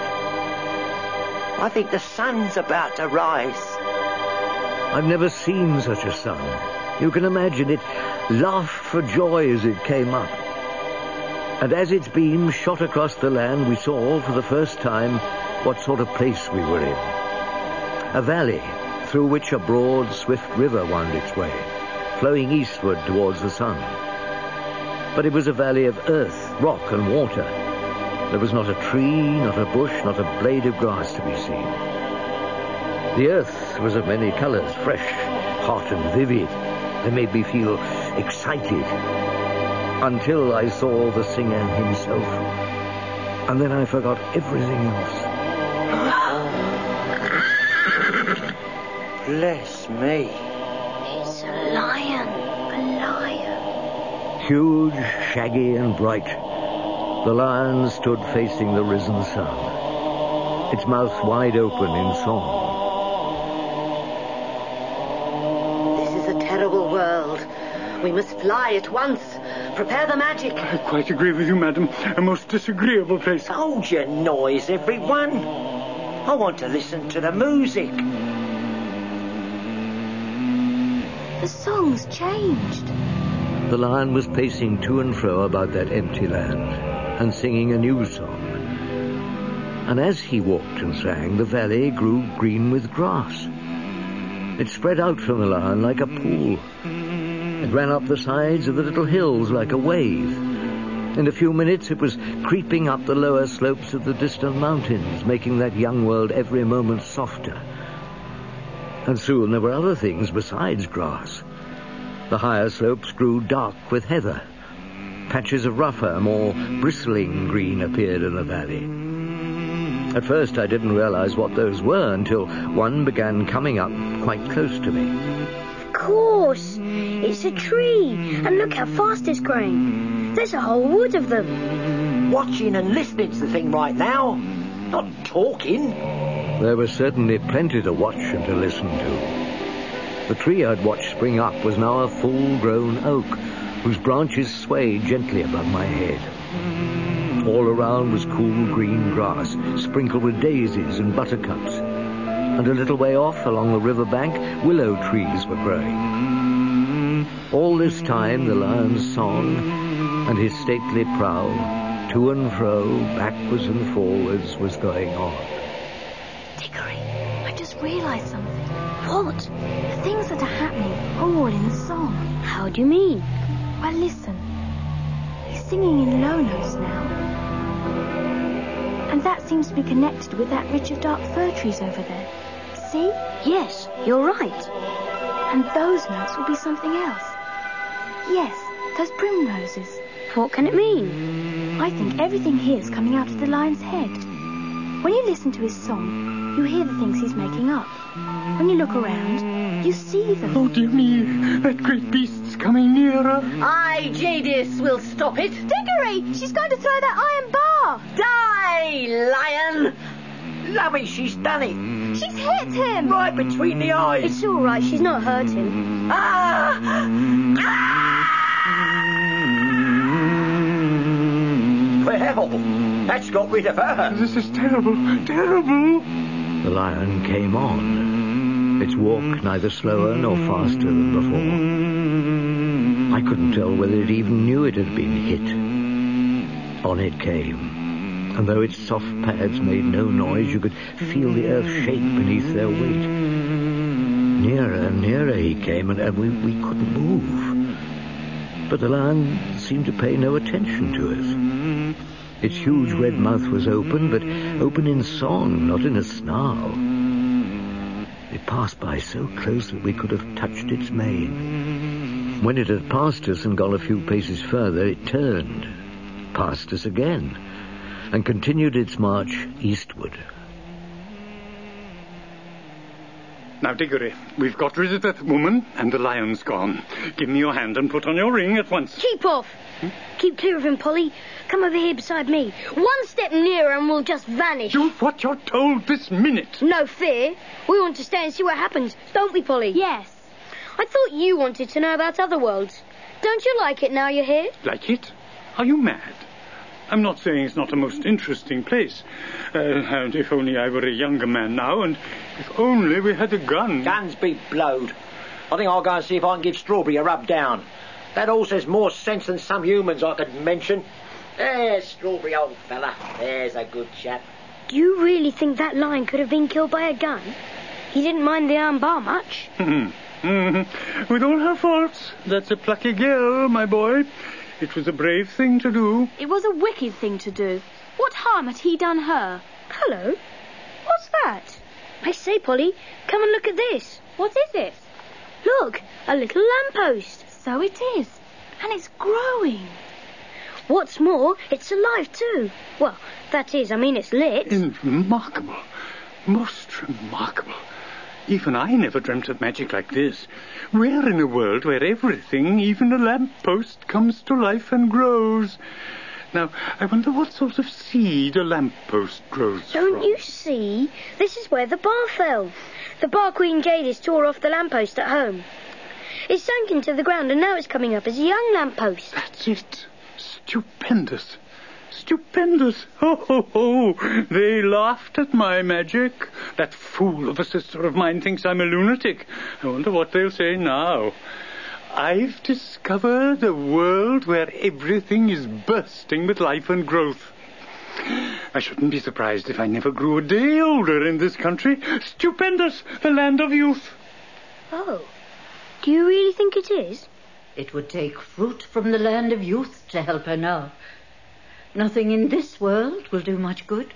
I think the sun's about to rise. I've never seen such a sun. You can imagine it laughed for joy as it came up. And as its beams shot across the land, we saw for the first time what sort of place we were in. A valley through which a broad, swift river wound its way, flowing eastward towards the sun. But it was a valley of earth, rock and water. There was not a tree, not a bush, not a blade of grass to be seen. The earth was of many colours, fresh, hot and vivid. They made me feel excited until I saw the singer himself. And then I forgot everything else. Bless me. It's a lion. A lion. Huge, shaggy and bright, the lion stood facing the risen sun, its mouth wide open in song. This is a terrible world. We must fly at once. Prepare the magic. I quite agree with you, madam. A most disagreeable place. Hold your noise, everyone. I want to listen to the music. The song's changed. The lion was pacing to and fro about that empty land and singing a new song. And as he walked and sang, the valley grew green with grass. It spread out from the lion like a pool. It ran up the sides of the little hills like a wave. In a few minutes it was creeping up the lower slopes of the distant mountains, making that young world every moment softer. And soon there were other things besides grass. The higher slopes grew dark with heather. Patches of rougher, more bristling green appeared in the valley. At first I didn't realize what those were until one began coming up quite close to me. Of course. It's a tree. And look how fast it's growing. There's a whole wood of them. Watching and listening's the thing right now. Not talking. There was certainly plenty to watch and to listen to. The tree I'd watched spring up was now a full-grown oak, whose branches swayed gently above my head. All around was cool green grass, sprinkled with daisies and buttercups. And a little way off, along the river bank, willow trees were growing. All this time, the lion's song and his stately prow, to and fro, backwards and forwards, was going on. Dickory, I just realised something. What? The things that are happening are all in the song. How do you mean? Well, listen. He's singing in low notes now. And that seems to be connected with that ridge of dark fir trees over there. See? Yes, you're right. And those notes will be something else. Yes, those primroses. What can it mean? I think everything here is coming out of the lion's head. When you listen to his song, you hear the things he's making up. When you look around, you see them. Oh, dear me, that great beast's coming nearer. I, Jadis, will stop it. Dickory, she's going to throw that iron bar. Die, lion! Lummy, she's done it. She's hit him. Right between the eyes. It's all right, she's not hurt him. Ah! Ah! Well, that's got rid of her. This is terrible, terrible. The lion came on, its walk neither slower nor faster than before. I couldn't tell whether it even knew it had been hit. On it came, and though its soft pads made no noise, you could feel the earth shake beneath their weight. Nearer and nearer he came, and, and we, we couldn't move. But the lion seemed to pay no attention to us. Its huge red mouth was open, but open in song, not in a snarl. It passed by so close that we could have touched its mane. When it had passed us and gone a few paces further, it turned, passed us again, and continued its march eastward. Now, Diggory, we've got rid of that woman, and the lion's gone. Give me your hand and put on your ring at once. Keep off. Hmm? Keep clear of him, Polly. Come over here beside me. One step nearer and we'll just vanish. Do what you're told this minute. No fear. We want to stay and see what happens, don't we, Polly? Yes. I thought you wanted to know about other worlds. Don't you like it now you're here? Like it? Are you mad? I'm not saying it's not a most interesting place. Uh, and if only I were a younger man now, and if only we had a gun. Guns be blowed. I think I'll go and see if I can give Strawberry a rub down. That horse has more sense than some humans I could mention. There's Strawberry, old fella. There's a good chap. Do you really think that lion could have been killed by a gun? He didn't mind the iron bar much. Mm-hmm. With all her faults, that's a plucky girl, my boy. It was a brave thing to do. It was a wicked thing to do. What harm had he done her? Hello. What's that? I say, Polly, come and look at this. What is it? Look, a little lamppost. So it is. And it's growing. What's more, it's alive too. Well, that is, I mean, it's lit. It's remarkable. Most remarkable. Even I never dreamt of magic like this. We're in a world where everything, even a lamppost, comes to life and grows. Now, I wonder what sort of seed a lamppost grows Don't from. you see? This is where the bar fell. The bar Queen Jadis tore off the lamppost at home. It sank into the ground and now it's coming up as a young lamppost. That's it. Stupendous. Stupendous. Ho, ho, ho. They laughed at my magic. That fool of a sister of mine thinks I'm a lunatic. I wonder what they'll say now. I've discovered a world where everything is bursting with life and growth. I shouldn't be surprised if I never grew a day older in this country. Stupendous, the land of youth. Oh, do you really think it is? It would take fruit from the land of youth to help her now. Nothing in this world will do much good.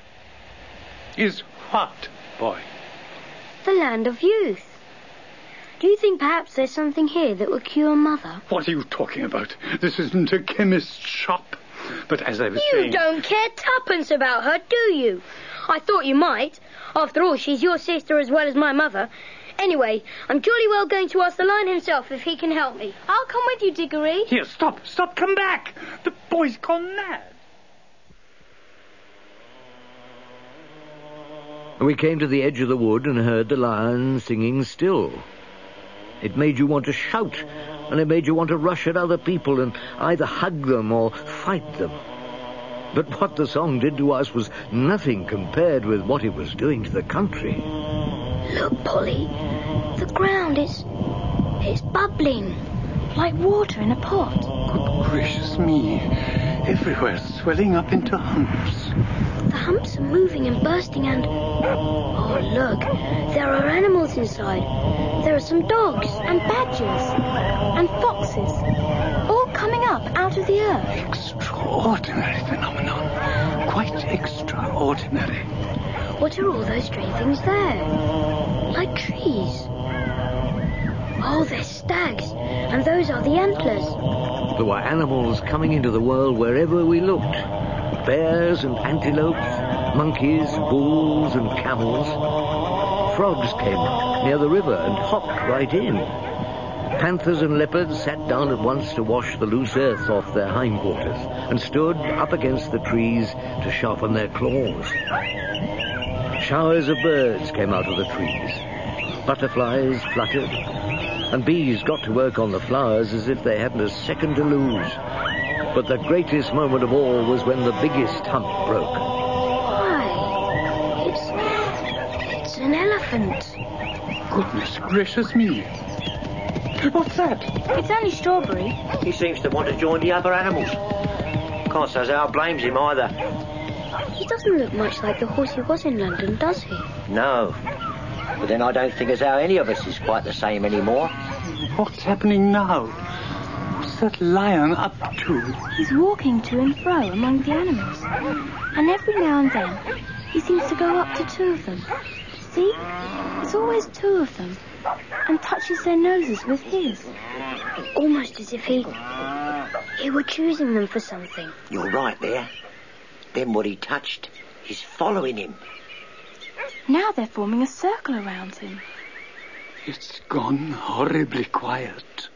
Is what, boy? The land of youth. Do you think perhaps there's something here that will cure Mother? What are you talking about? This isn't a chemist's shop. But as I was you saying... You don't care tuppence about her, do you? I thought you might. After all, she's your sister as well as my mother. Anyway, I'm jolly well going to ask the lion himself if he can help me. I'll come with you, Diggory. Here, stop, stop, come back. The boy's gone mad. We came to the edge of the wood and heard the lion singing still. It made you want to shout, and it made you want to rush at other people and either hug them or fight them. But what the song did to us was nothing compared with what it was doing to the country. Look, Polly, the ground is... it's bubbling, like water in a pot. Good gracious me. Everywhere swelling up into humps. The humps are moving and bursting and... oh, look, there are animals inside. There are some dogs and badgers and foxes, all coming up out of the earth. Extraordinary phenomenon. Quite extraordinary. What are all those strange things there? Like trees. Oh, they're stags, and those are the antlers. There were animals coming into the world wherever we looked. Bears and antelopes, monkeys, bulls and camels. Frogs came near the river and hopped right in. Panthers and leopards sat down at once to wash the loose earth off their hindquarters and stood up against the trees to sharpen their claws. Showers of birds came out of the trees. Butterflies fluttered, and bees got to work on the flowers as if they hadn't a second to lose. But the greatest moment of all was when the biggest hump broke. Why, it's... it's an elephant. Goodness gracious me. What's that? It's only Strawberry. He seems to want to join the other animals. Can't say as how blames him either. He doesn't look much like the horse he was in London, does he? No. But then I don't think as how any of us is quite the same anymore. What's happening now? What's that lion up to? He's walking to and fro among the animals. And every now and then, he seems to go up to two of them. See? It's always two of them. And touches their noses with his. Almost as if he... he were choosing them for something. You're right there. Then what he touched is following him. Now they're forming a circle around him. It's gone horribly quiet.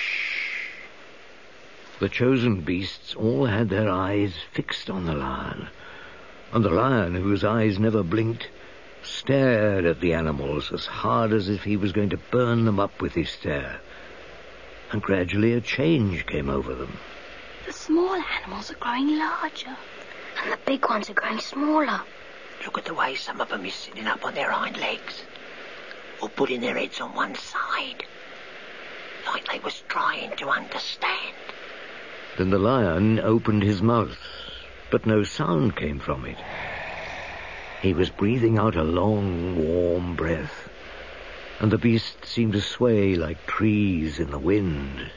The chosen beasts all had their eyes fixed on the lion. And the lion, whose eyes never blinked, stared at the animals as hard as if he was going to burn them up with his stare. And gradually a change came over them. The small animals are growing larger. And the big ones are growing smaller. Look at the way some of them is sitting up on their hind legs. Or putting their heads on one side. Like they was trying to understand. Then the lion opened his mouth, but no sound came from it. He was breathing out a long, warm breath, and the beast seemed to sway like trees in the wind.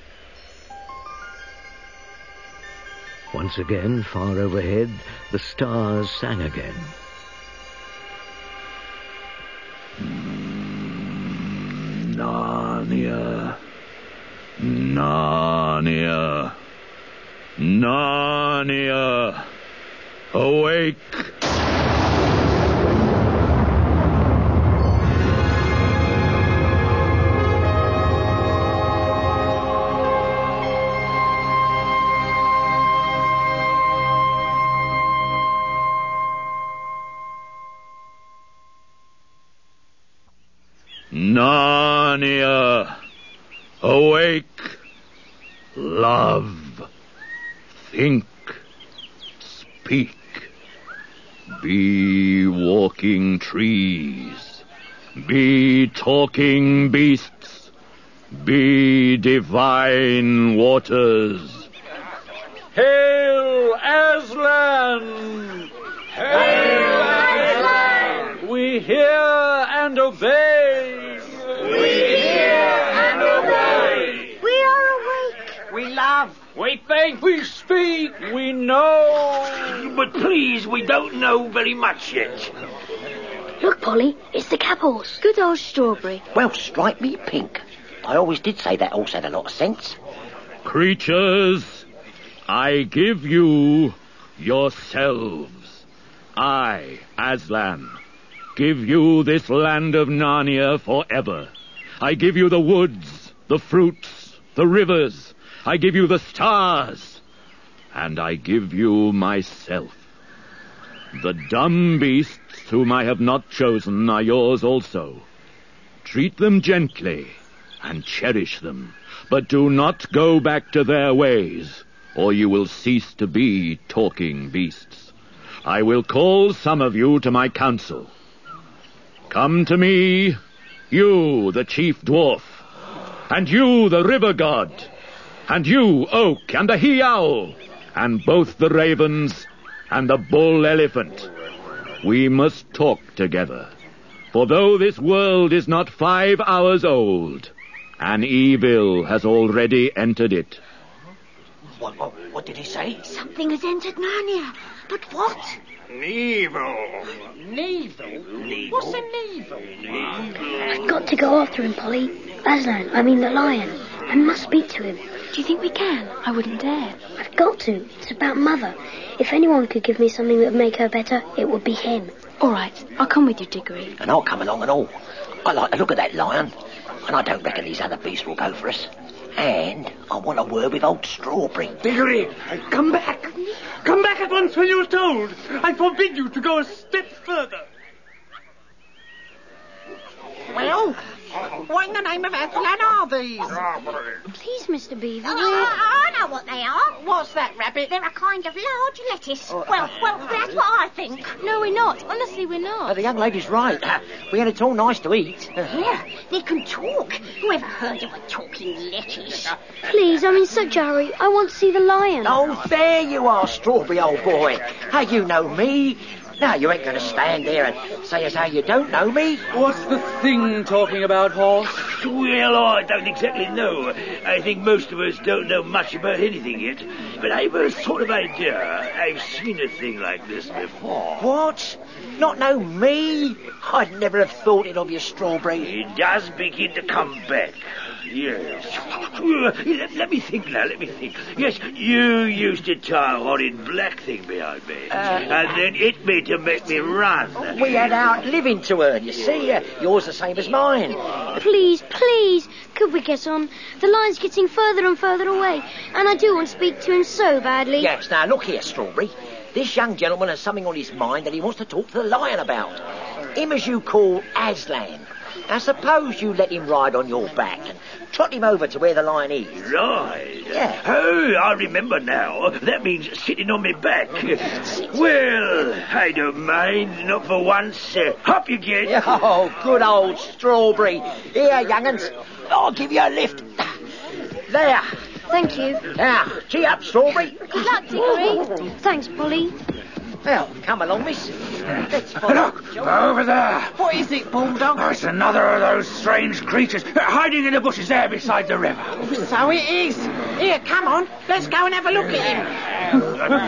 Once again, far overhead, the stars sang again. Narnia, Narnia, Narnia, awake! Narnia, awake, love, think, speak, be walking trees, be talking beasts, be divine waters. Hail Aslan! Hail Aslan! We hear and obey. We hear and obey. We are awake. We love. We think. We speak. We know. But please, we don't know very much yet. Look, Polly, it's the cab horse. Good old Strawberry. Well, strike me pink. I always did say that horse had a lot of sense. Creatures, I give you yourselves. I, Aslan, give you this land of Narnia forever. I give you the woods, the fruits, the rivers. I give you the stars. And I give you myself. The dumb beasts whom I have not chosen are yours also. Treat them gently and cherish them, but do not go back to their ways, or you will cease to be talking beasts. I will call some of you to my council. Come to me, you, the chief dwarf, and you, the river god, and you, Oak, and the he-owl, and both the ravens and the bull elephant. We must talk together, for though this world is not five hours old, an evil has already entered it. What, what, what did he say? Something has entered Narnia. But what? Neville. Neville? What's a Neville? I've got to go after him, Polly. Aslan, I mean the lion. I must speak to him. Do you think we can? I wouldn't dare. I've got to. It's about Mother. If anyone could give me something that would make her better, it would be him. All right, I'll come with you, Diggory. And I'll come along and all. I like the look of that lion, and I don't reckon these other beasts will go for us. And I want a word with old Strawberry. Diggory, come back. Come back at once when you are told. I forbid you to go a step further. Well, what in the name of Aslan are these? Please, Mister Beaver, Oh, we're... I know what they are. What's that, Rabbit? They're a kind of large lettuce. Well, well, that's what I think. No, we're not. Honestly, we're not. Oh, the young lady's right. Uh, we had it all nice to eat. Yeah, they can talk. Whoever heard of a talking lettuce? Please, I'm in such a hurry. I want to see the lion. Oh, there you are, Strawberry, old boy. How you know me? Now, you ain't going to stand there and say as how you don't know me. What's the thing talking about, Horse? Well, I don't exactly know. I think most of us don't know much about anything yet. But I've a sort of idea. I've seen a thing like this before. What? Not know me? I'd never have thought it of you, Strawberry. It does begin to come back. Yes. Let, let me think now, let me think. Yes, you used to tie a horrid black thing behind me. Uh, and then it me to make me run. We had our living to earn, you see. Uh, yours the same as mine. Please, please, could we get on? The lion's getting further and further away, and I do want to speak to him so badly. Yes, now look here, Strawberry. This young gentleman has something on his mind that he wants to talk to the lion about. Him as you call Aslan. Now suppose you let him ride on your back and trot him over to where the lion is. Ride? Yeah. Oh, I remember now. That means sitting on my back. Well, I don't mind. Not for once. Uh, hop you get. Oh, good old Strawberry. Here, young'uns. I'll give you a lift. There. Thank you. Now, gee up, Strawberry. Good luck, Diggory. Thanks, Polly. Well, come along, miss. Let's follow. Look, over there. What is it, Bulldog? Oh, it's another of those strange creatures uh, hiding in the bushes there beside the river. So it is. Here, come on. Let's go and have a look at him.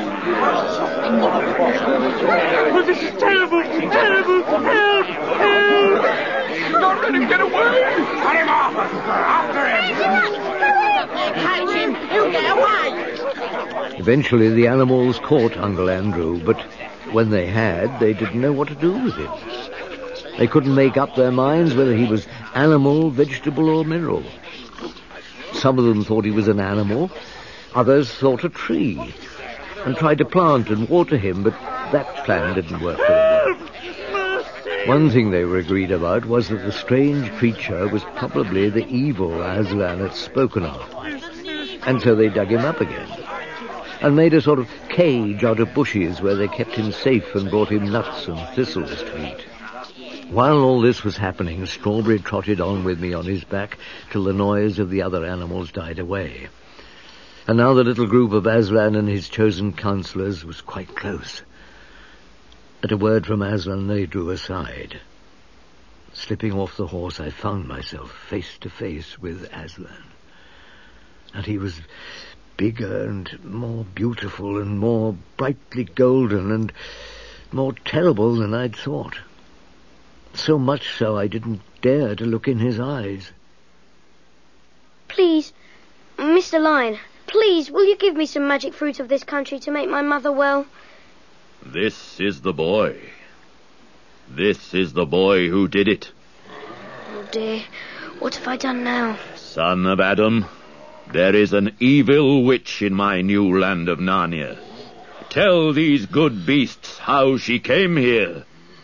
Oh, this is terrible, terrible. Help, help. Don't let him get away. Cut him off. After him. Catch him. He'll get away. Eventually the animals caught Uncle Andrew, but when they had, they didn't know what to do with him. They couldn't make up their minds whether he was animal, vegetable, or mineral. Some of them thought he was an animal, others thought a tree, and tried to plant and water him, but that plan didn't work very well. One thing they were agreed about was that the strange creature was probably the evil Aslan had spoken of. And so they dug him up again, and made a sort of cage out of bushes where they kept him safe and brought him nuts and thistles to eat. While all this was happening, Strawberry trotted on with me on his back till the noise of the other animals died away. And now the little group of Aslan and his chosen counsellors was quite close. At a word from Aslan, they drew aside. Slipping off the horse, I found myself face to face with Aslan. And he was bigger and more beautiful and more brightly golden and more terrible than I'd thought. So much so I didn't dare to look in his eyes. Please, Mister Lion, please, will you give me some magic fruit of this country to make my mother well? This is the boy. This is the boy who did it. Oh dear, what have I done now? Son of Adam, there is an evil witch in my new land of Narnia. Tell these good beasts how she came here.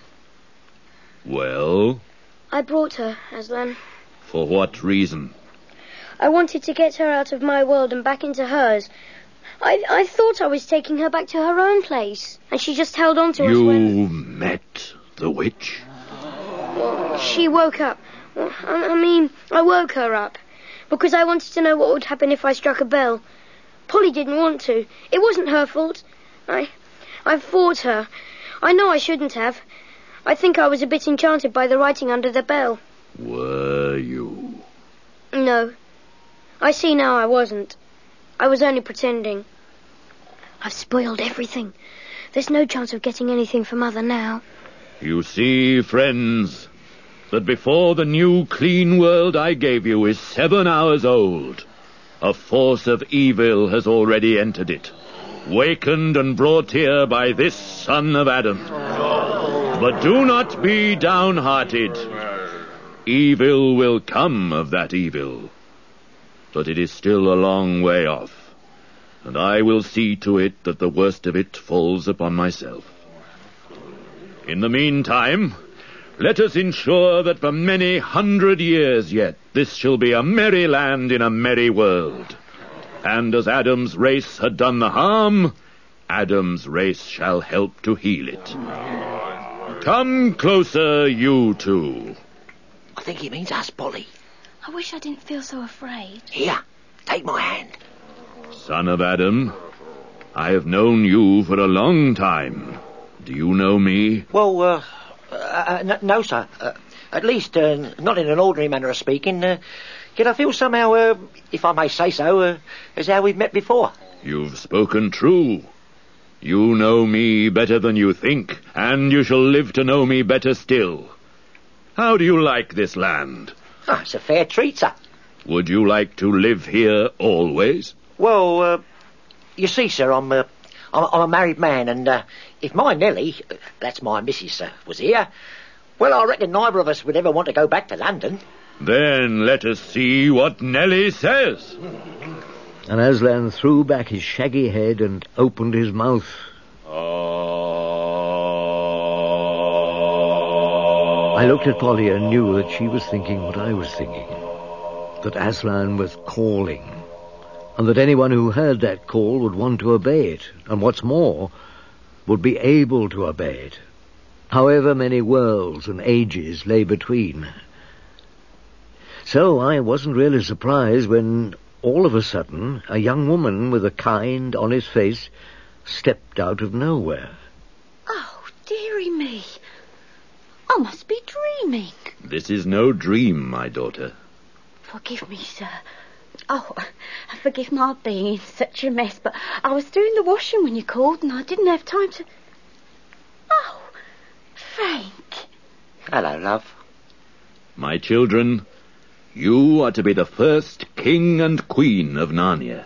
Well? I brought her, Aslan. For what reason? I wanted to get her out of my world and back into hers. I I thought I was taking her back to her own place, and she just held on to us when... You met the witch? Well, she woke up. Well, I, I mean, I woke her up, because I wanted to know what would happen if I struck a bell. Polly didn't want to. It wasn't her fault. I, I fought her. I know I shouldn't have. I think I was a bit enchanted by the writing under the bell. Were you? No. I see now I wasn't. I was only pretending. I've spoiled everything. There's no chance of getting anything for Mother now. You see, friends, that before the new clean world I gave you is seven hours old, a force of evil has already entered it, wakened and brought here by this son of Adam. But do not be downhearted. Evil will come of that evil. But it is still a long way off, and I will see to it that the worst of it falls upon myself. In the meantime, let us ensure that for many hundred years yet this shall be a merry land in a merry world. And as Adam's race had done the harm, Adam's race shall help to heal it. Come closer, you two. I think he means us, Polly. I wish I didn't feel so afraid. Here, take my hand. Son of Adam, I have known you for a long time. Do you know me? Well, uh, uh, n- no, sir. Uh, at least, uh, not in an ordinary manner of speaking. Uh, yet I feel somehow, uh, if I may say so, uh, as how we've met before. You've spoken true. You know me better than you think, and you shall live to know me better still. How do you like this land? Ah, it's a fair treat, sir. Would you like to live here always? Well, uh, you see, sir, I'm, uh, I'm, I'm a married man, and uh, if my Nellie, uh, that's my missus, sir, was here, well, I reckon neither of us would ever want to go back to London. Then let us see what Nellie says. And Aslan threw back his shaggy head and opened his mouth. I looked at Polly and knew that she was thinking what I was thinking. That Aslan was calling. And that anyone who heard that call would want to obey it. And what's more, would be able to obey it. However many worlds and ages lay between. So I wasn't really surprised when, all of a sudden, a young woman with a kind, honest face stepped out of nowhere. Oh, dearie me. I must be dreaming. This is no dream, my daughter. Forgive me, sir. Oh, forgive my being in such a mess, but I was doing the washing when you called and I didn't have time to... Oh, Frank. Hello, love. My children, you are to be the first king and queen of Narnia.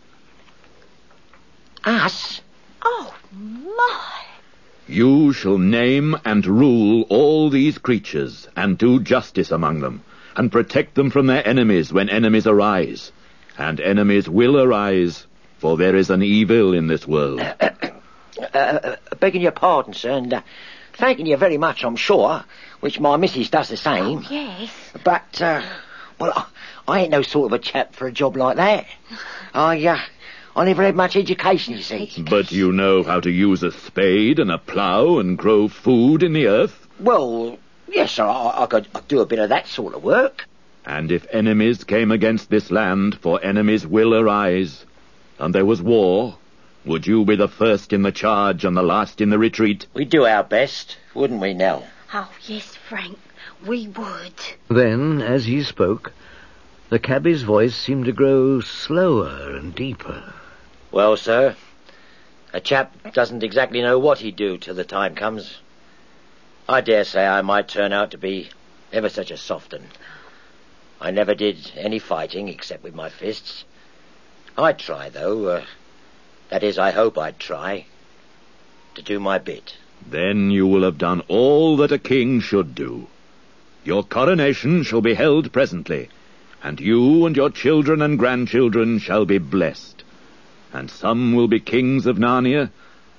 Us? Oh, my. You shall name and rule all these creatures and do justice among them and protect them from their enemies when enemies arise. And enemies will arise, for there is an evil in this world. Uh, uh, uh, begging your pardon, sir, and uh, thanking you very much, I'm sure, which my missus does the same. Oh, yes. But, uh, well, I, I ain't no sort of a chap for a job like that. I, uh... I never had much education, you see. But you know how to use a spade and a plough and grow food in the earth? Well, yes, sir, I, I could I'd do a bit of that sort of work. And if enemies came against this land, for enemies will arise, and there was war, would you be the first in the charge and the last in the retreat? We'd do our best, wouldn't we, Nell? Oh, yes, Frank, we would. Then, as he spoke, the cabbie's voice seemed to grow slower and deeper. Well, sir, a chap doesn't exactly know what he'd do till the time comes. I dare say I might turn out to be ever such a soft un. I never did any fighting except with my fists. I'd try, though. Uh, that is, I hope I'd try to do my bit. Then you will have done all that a king should do. Your coronation shall be held presently, and you and your children and grandchildren shall be blessed. And some will be kings of Narnia,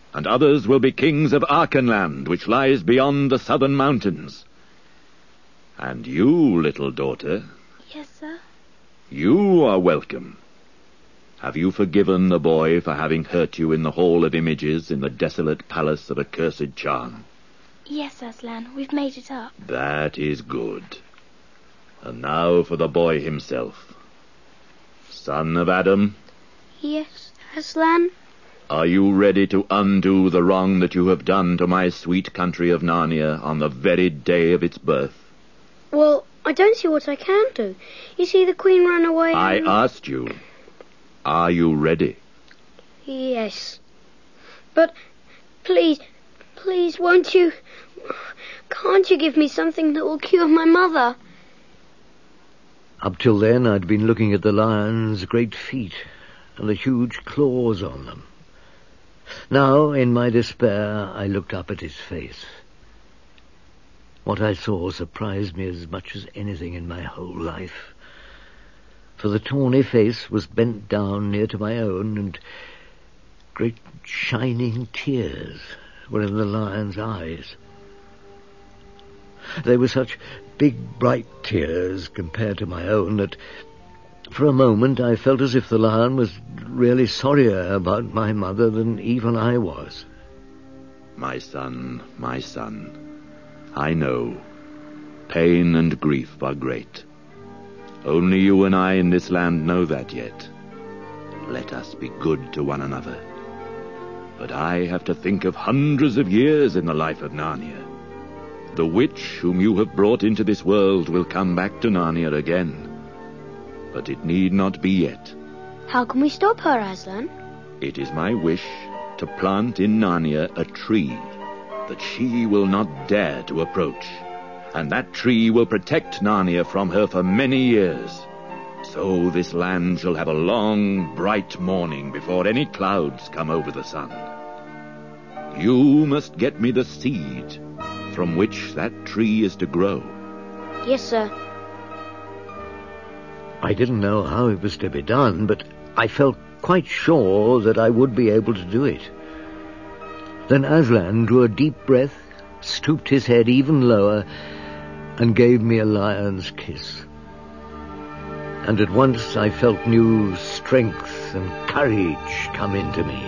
and others will be kings of Archenland, which lies beyond the southern mountains. And you, little daughter... Yes, sir? You are welcome. Have you forgiven the boy for having hurt you in the Hall of Images in the desolate palace of accursed charm? Yes, Aslan, we've made it up. That is good. And now for the boy himself. Son of Adam? Yes, Aslan? Are you ready to undo the wrong that you have done to my sweet country of Narnia on the very day of its birth? Well, I don't see what I can do. You see, the Queen ran away I and... asked you, are you ready? Yes. But, please, please, won't you... Can't you give me something that will cure my mother? Up till then, I'd been looking at the lion's great feet and the huge claws on them. Now, in my despair, I looked up at his face. What I saw surprised me as much as anything in my whole life. For the tawny face was bent down near to my own, and great shining tears were in the lion's eyes. They were such big, bright tears compared to my own that for a moment I felt as if the lion was really sorrier about my mother than even I was. My son, my son, I know pain and grief are great. Only you and I in this land know that yet. Let us be good to one another. But I have to think of hundreds of years in the life of Narnia. The witch whom you have brought into this world will come back to Narnia again. But it need not be yet. How can we stop her, Aslan? It is my wish to plant in Narnia a tree that she will not dare to approach. And that tree will protect Narnia from her for many years. So this land shall have a long, bright morning before any clouds come over the sun. You must get me the seed from which that tree is to grow. Yes, sir. I didn't know how it was to be done, but I felt quite sure that I would be able to do it. Then Aslan drew a deep breath, stooped his head even lower, and gave me a lion's kiss. And at once I felt new strength and courage come into me.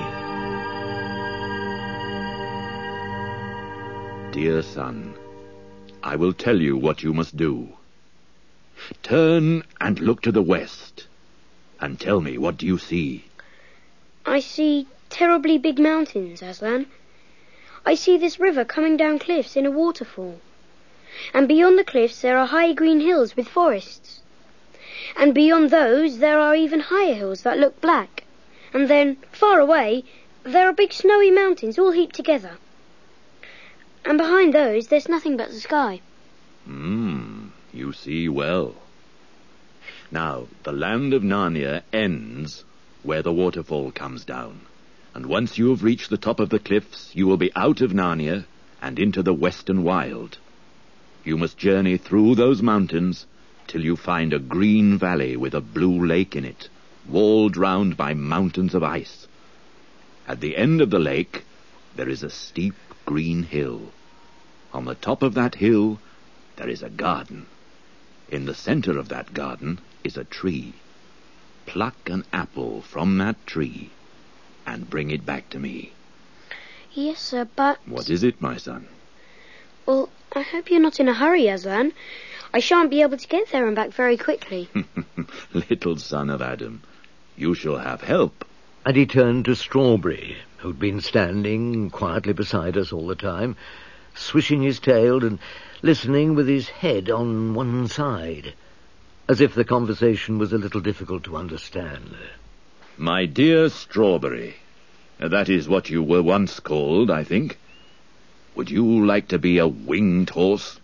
Dear son, I will tell you what you must do. Turn and look to the west, and tell me, what do you see? I see terribly big mountains, Aslan. I see this river coming down cliffs in a waterfall. And beyond the cliffs there are high green hills with forests. And beyond those there are even higher hills that look black. And then, far away, there are big snowy mountains all heaped together. And behind those there's nothing but the sky. Hmm, you see well. Now, the land of Narnia ends where the waterfall comes down. And once you have reached the top of the cliffs, you will be out of Narnia and into the western wild. You must journey through those mountains till you find a green valley with a blue lake in it, walled round by mountains of ice. At the end of the lake, there is a steep green hill. On the top of that hill, there is a garden. In the center of that garden is a tree. Pluck an apple from that tree and bring it back to me. Yes, sir, but... What is it, my son? Well, I hope you're not in a hurry, Aslan. I shan't be able to get there and back very quickly. Little son of Adam, you shall have help. And he turned to Strawberry, who'd been standing quietly beside us all the time, swishing his tail and listening with his head on one side, as if the conversation was a little difficult to understand. My dear Strawberry, that is what you were once called, I think. Would you like to be a winged horse?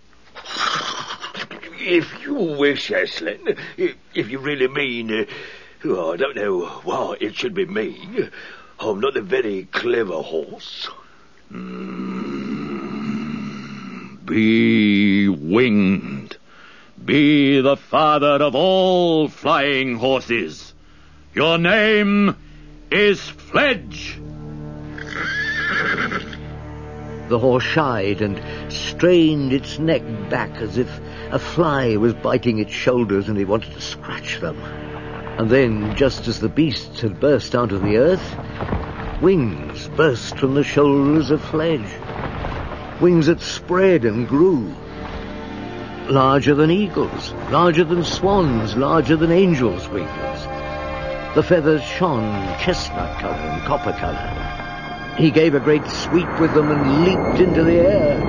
If you wish, Aslan, if, if you really mean... Uh, oh, I don't know why it should be me. I'm not a very clever horse. Mm, be winged. Be the father of all flying horses. Your name is Fledge. The horse shied and strained its neck back as if a fly was biting its shoulders and he wanted to scratch them. And then, just as the beasts had burst out of the earth, wings burst from the shoulders of Fledge. Wings that spread and grew. Larger than eagles, larger than swans, larger than angels' wings. The feathers shone chestnut colour and copper colour. He gave a great sweep with them and leaped into the air.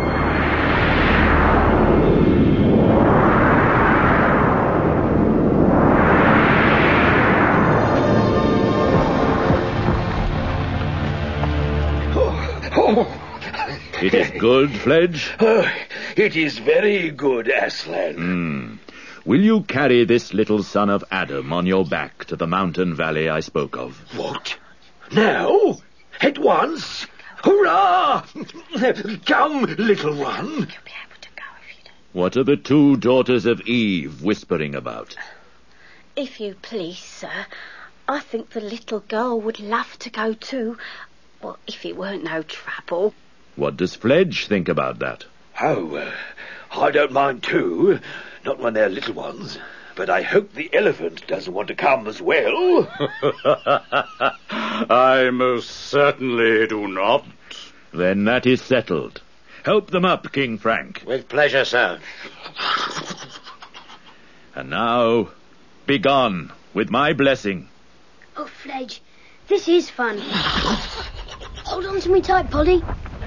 Oh, oh. It is good, Fledge? Oh, it is very good, Aslan. Hmm. Will you carry this little son of Adam on your back to the mountain valley I spoke of? What? Now? At once? Hurrah! Come, little one. What are the two daughters of Eve whispering about? If you please, sir, I think the little girl would love to go too. Well, if it weren't no trouble. What does Fledge think about that? Oh, uh, I don't mind too. Not when they're little ones. But I hope the elephant doesn't want to come as well. I most certainly do not. Then that is settled. Help them up, King Frank. With pleasure, sir. And now, begone with my blessing. Oh, Fledge, this is fun. Hold on to me tight, Polly.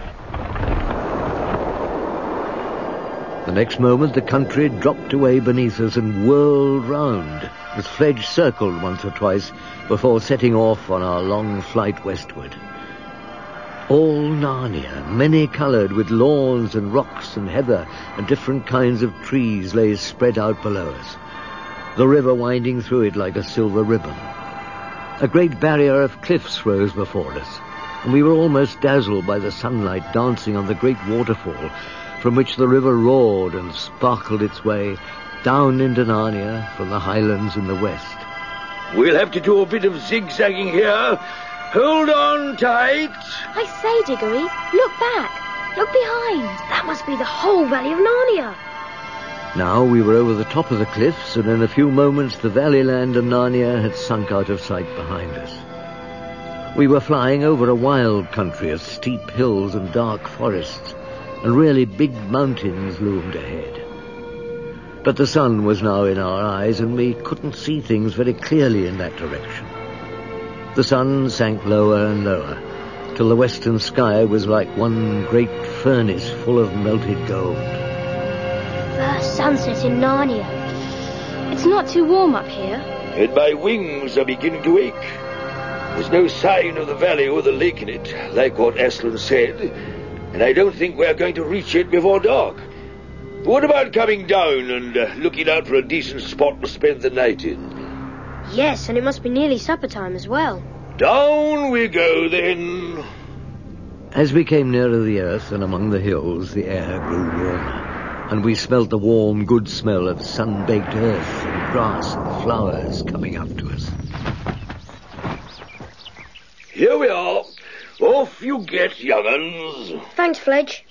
The next moment, the country dropped away beneath us and whirled round, as Fledge circled once or twice before setting off on our long flight westward. All Narnia, many-coloured, with lawns and rocks and heather and different kinds of trees, lay spread out below us, the river winding through it like a silver ribbon. A great barrier of cliffs rose before us, and we were almost dazzled by the sunlight dancing on the great waterfall from which the river roared and sparkled its way down into Narnia from the highlands in the west. We'll have to do a bit of zigzagging here. Hold on tight. I say, Diggory, look back. Look behind. That must be the whole Valley of Narnia. Now we were over the top of the cliffs, and in a few moments the valley land of Narnia had sunk out of sight behind us. We were flying over a wild country of steep hills and dark forests, and really big mountains loomed ahead. But the sun was now in our eyes, and we couldn't see things very clearly in that direction. The sun sank lower and lower, till the western sky was like one great furnace full of melted gold. First sunset in Narnia. It's not too warm up here. And my wings are beginning to ache. There's no sign of the valley or the lake in it, like what Aslan said, and I don't think we're going to reach it before dark. What about coming down and uh, looking out for a decent spot to spend the night in? Yes, and it must be nearly supper time as well. Down we go, then. As we came nearer the earth and among the hills, the air grew warmer, and we smelt the warm, good smell of sun-baked earth and grass and flowers coming up to us. Here we are. Off you get, young uns. Thanks, Fledge.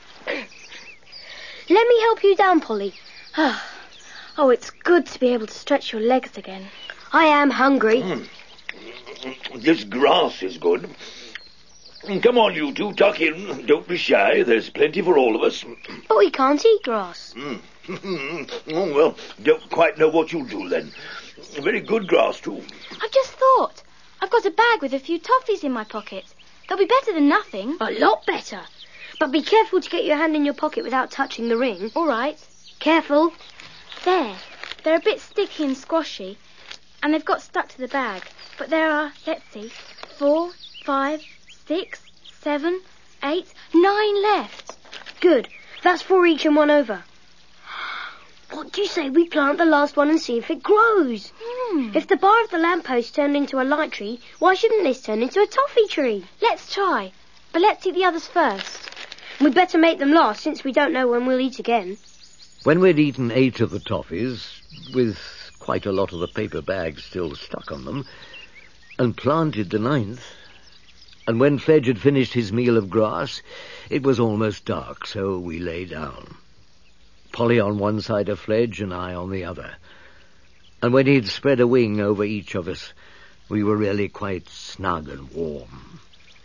Let me help you down, Polly. Oh, it's good to be able to stretch your legs again. I am hungry. Mm. This grass is good. Come on, you two, tuck in. Don't be shy. There's plenty for all of us. But we can't eat grass. Mm. Oh, well, don't quite know what you'll do then. Very good grass, too. I've just thought. I've got a bag with a few toffees in my pocket. They'll be better than nothing. A lot better. But be careful to get your hand in your pocket without touching the ring. All right. Careful. There. They're a bit sticky and squashy, and they've got stuck to the bag. But there are, let's see, four, five, six, seven, eight, nine left. Good. That's four each and one over. What do you say we plant the last one and see if it grows? Hmm. If the bar of the lamppost turned into a light tree, why shouldn't this turn into a toffee tree? Let's try. But let's eat the others first. We'd better make them last, since we don't know when we'll eat again. When we'd eaten eight of the toffees, with quite a lot of the paper bags still stuck on them, and planted the ninth, And when Fledge had finished his meal of grass, it was almost dark, so we lay down. Polly on one side of Fledge and I on the other. And when he'd spread a wing over each of us, we were really quite snug and warm.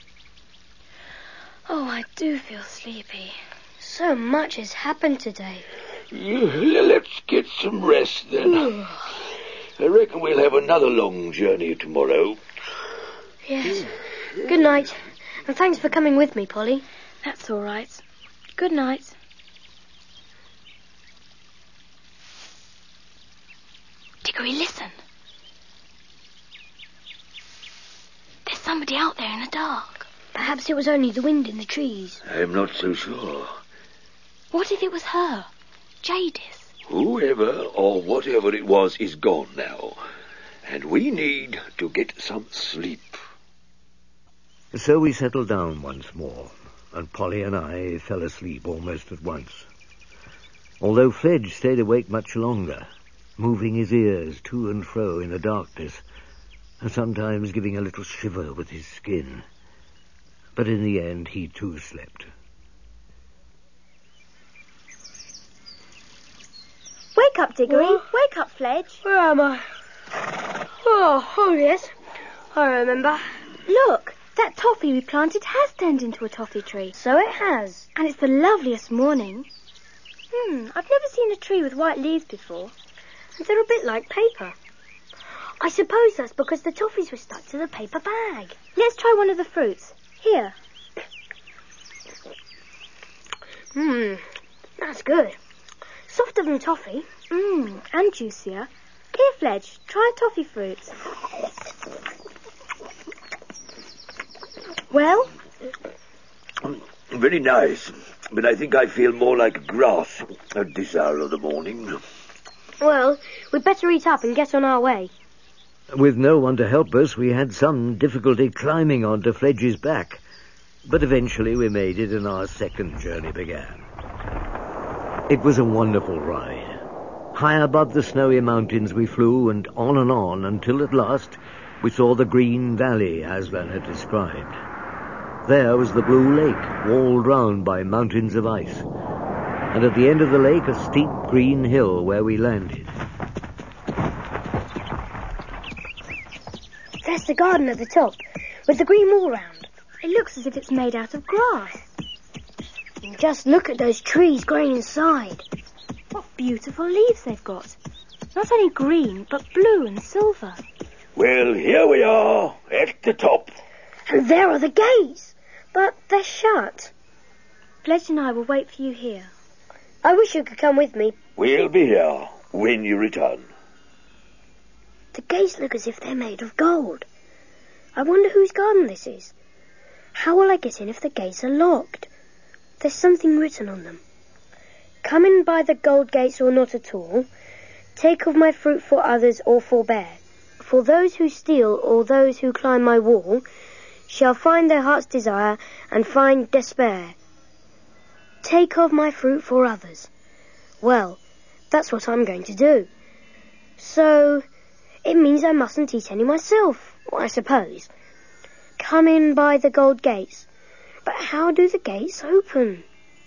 Oh, I do feel sleepy. So much has happened today. Yeah, let's get some rest then. I reckon we'll have another long journey tomorrow. Yes. Good night. And thanks for coming with me, Polly. That's all right. Good night. Diggory, listen. There's somebody out there in the dark. Perhaps it was only the wind in the trees. I'm not so sure. What if it was her? Jadis. Whoever or whatever it was is gone now. And we need to get some sleep. So we settled down once more, and Polly and I fell asleep almost at once. Although Fledge stayed awake much longer, moving his ears to and fro in the darkness, and sometimes giving a little shiver with his skin. But in the end, he too slept. Wake up, Diggory. What? Wake up, Fledge. Where am I? Oh, oh yes. I remember. Look, that toffee we planted has turned into a toffee tree. So it has. And it's the loveliest morning. Hmm, I've never seen a tree with white leaves before. And they're a bit like paper. I suppose that's because the toffees were stuck to the paper bag. Let's try one of the fruits. Here. Hmm, that's good. Softer than toffee. Mmm, and juicier. Here, Fledge, try toffee fruit. Well? Very nice, but I think I feel more like grass at this hour of the morning. Well, we'd better eat up and get on our way. With no one to help us, we had some difficulty climbing onto Fledge's back. But eventually we made it and our second journey began. It was a wonderful ride. High above the snowy mountains we flew, and on and on until at last we saw the green valley Aslan had described. There was the blue lake, walled round by mountains of ice. And at the end of the lake, a steep green hill where we landed. There's the garden at the top, with the green wall round. It looks as if it's made out of grass. And just look at those trees growing inside. What beautiful leaves they've got. Not only green, but blue and silver. Well, here we are, at the top. And there are the gates, but they're shut. Fledge and I will wait for you here. I wish you could come with me. We'll be here when you return. The gates look as if they're made of gold. I wonder whose garden this is. How will I get in if the gates are locked? There's something written on them. Come in by the gold gates or not at all. Take of my fruit for others or forbear. For those who steal or those who climb my wall shall find their heart's desire and find despair. Take of my fruit for others. Well, that's what I'm going to do. So, it means I mustn't eat any myself, I suppose. Come in by the gold gates. But how do the gates open?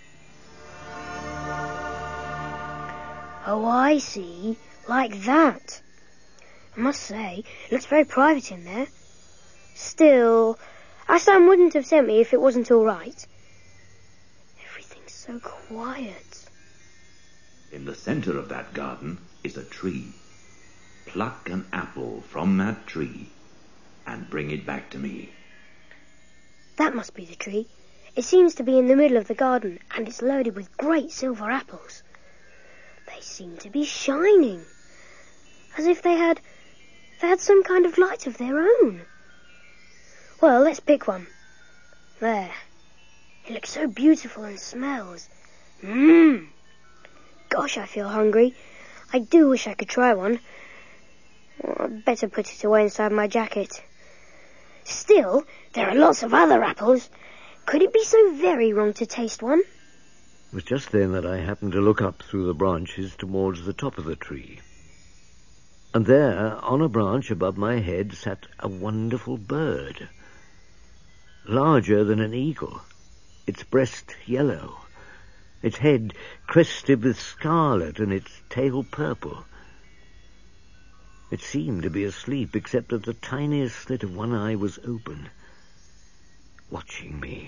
Oh, I see. Like that. I must say, it looks very private in there. Still, Aslan wouldn't have sent me if it wasn't all right. Everything's so quiet. In the center of that garden is a tree. Pluck an apple from that tree and bring it back to me. That must be the tree. It seems to be in the middle of the garden, and it's loaded with great silver apples. They seem to be shining, as if they had they had some kind of light of their own. Well, let's pick one. There. It looks so beautiful and smells. Mmm. Gosh, I feel hungry. I do wish I could try one. Well, I'd better put it away inside my jacket. Still, there are lots of other apples. Could it be so very wrong to taste one? It was just then that I happened to look up through the branches towards the top of the tree. And there, on a branch above my head, sat a wonderful bird. larger than an eagle, its breast yellow, its head crested with scarlet and its tail purple. It seemed to be asleep, except that the tiniest slit of one eye was open, watching me.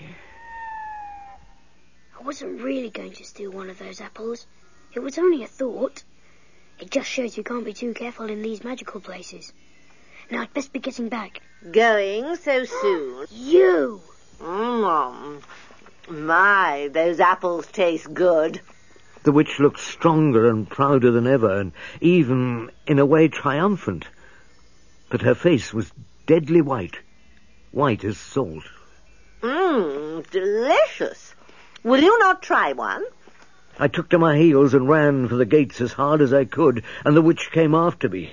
I wasn't really going to steal one of those apples. It was only a thought. It just shows you can't be too careful in these magical places. Now I'd best be getting back. Going so soon? You! Mm, my, those apples taste good. The witch looked stronger and prouder than ever, and even, in a way, triumphant. But her face was deadly white, white as salt. Mmm, delicious. Will you not try one? I took to my heels and ran for the gates as hard as I could, and the witch came after me.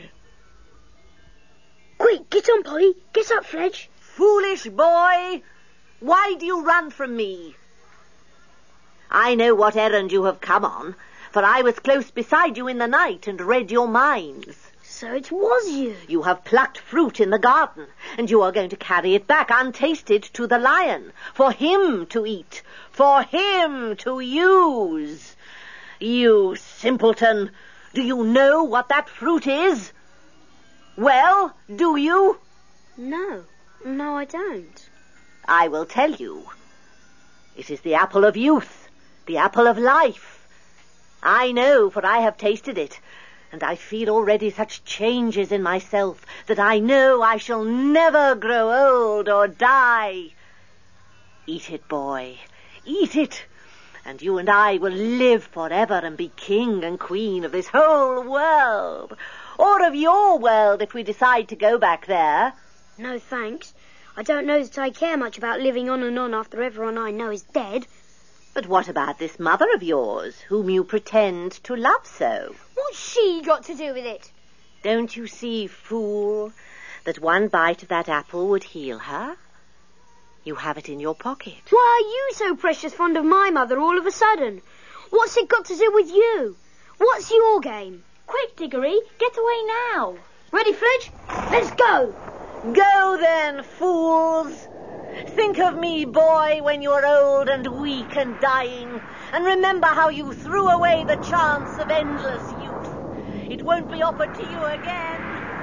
Quick, get on, Polly. Get up, Fledge. Foolish boy. Why do you run from me? I know what errand you have come on, for I was close beside you in the night and read your minds. So it was you. You have plucked fruit in the garden, and you are going to carry it back untasted to the lion, for him to eat, for him to use. You simpleton, do you know what that fruit is? Well, do you? No, no I don't. I will tell you. It is the apple of youth, the apple of life. I know, for I have tasted it, and I feel already such changes in myself that I know I shall never grow old or die. Eat it, boy, eat it, and you and I will live forever and be king and queen of this whole world, or of your world if we decide to go back there. No, thanks. I don't know that I care much about living on and on after everyone I know is dead. But what about this mother of yours, whom you pretend to love so? What's she got to do with it? Don't you see, fool, that one bite of that apple would heal her? You have it in your pocket. Why are you so precious fond of my mother all of a sudden? What's it got to do with you? What's your game? Quick, Diggory, get away now. Ready, Fledge? Let's go. Go then, fools. Think of me, boy, when you're old and weak and dying, and remember how you threw away the chance of endless youth. It won't be offered to you again.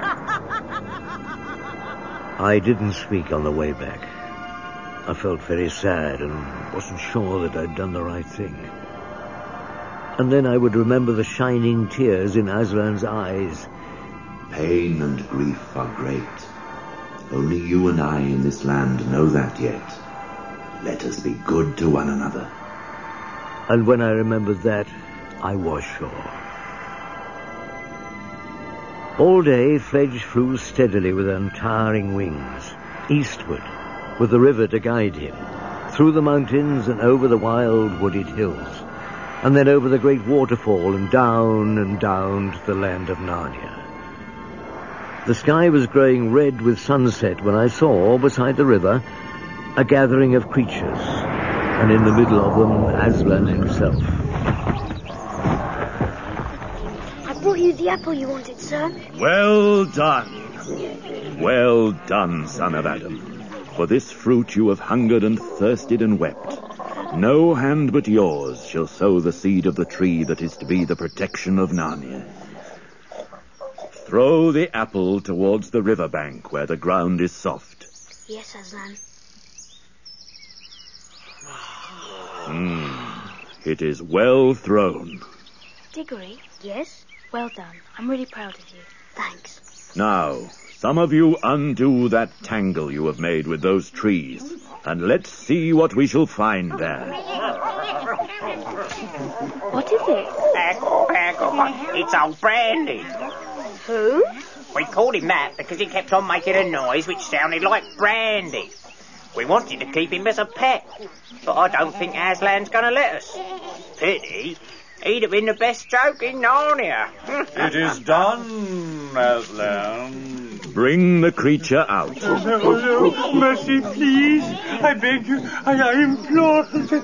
I didn't speak on the way back. I felt very sad and wasn't sure that I'd done the right thing. And then I would remember the shining tears in Aslan's eyes. Pain and grief are great. Only you and I in this land know that yet. Let us be good to one another. And when I remembered that, I was sure. All day, Fledge flew steadily with untiring wings, eastward, with the river to guide him, through the mountains and over the wild wooded hills, and then over the great waterfall and down and down to the land of Narnia. The sky was growing red with sunset when I saw, beside the river, a gathering of creatures, and in the middle of them, Aslan himself. I brought you the apple you wanted, sir. Well done. Well done, son of Adam. For this fruit you have hungered and thirsted and wept. No hand but yours shall sow the seed of the tree that is to be the protection of Narnia. Throw the apple towards the river bank where the ground is soft. Yes, Aslan. Hmm. It is well thrown. Diggory? Yes? Well done. I'm really proud of you. Thanks. Now, some of you undo that tangle you have made with those trees, and let's see what we shall find there. What is it? It's old Brandy. Who? We called him that because he kept on making a noise which sounded like brandy. We wanted to keep him as a pet, but I don't think Aslan's going to let us. Pity. He'd have been the best joke in Narnia. It is done, Aslan. Bring the creature out. Oh, no, mercy, please. I beg you. I, I implore.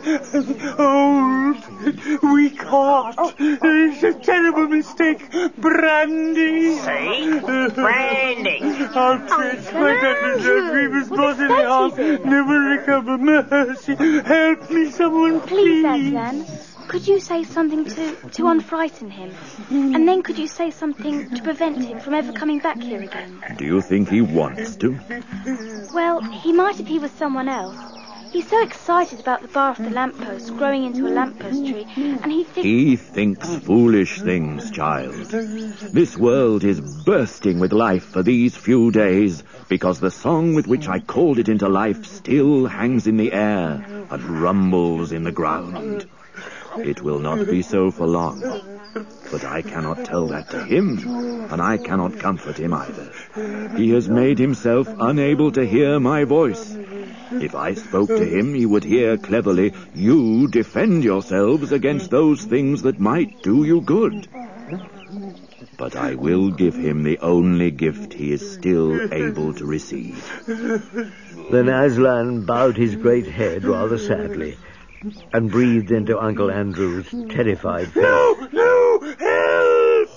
Old, weak heart. It's a terrible mistake. Brandy. See? Brandy. Outrage. My goodness, grievous bodily harm. Never recover. Mercy. Help me, someone, please. Please, Aslan. Could you say something to, to unfrighten him? And then could you say something to prevent him from ever coming back here again? Do you think he wants to? Well, he might if he was someone else. He's so excited about the bar off the lamppost growing into a lamppost tree, and he thinks... He thinks foolish things, child. This world is bursting with life for these few days, because the song with which I called it into life still hangs in the air and rumbles in the ground. It will not be so for long. But I cannot tell that to him, and I cannot comfort him either. He has made himself unable to hear my voice. If I spoke to him, he would hear cleverly, "You defend yourselves against those things that might do you good." But I will give him the only gift he is still able to receive. Then Aslan bowed his great head rather sadly and breathed into Uncle Andrew's terrified face. No, no, help!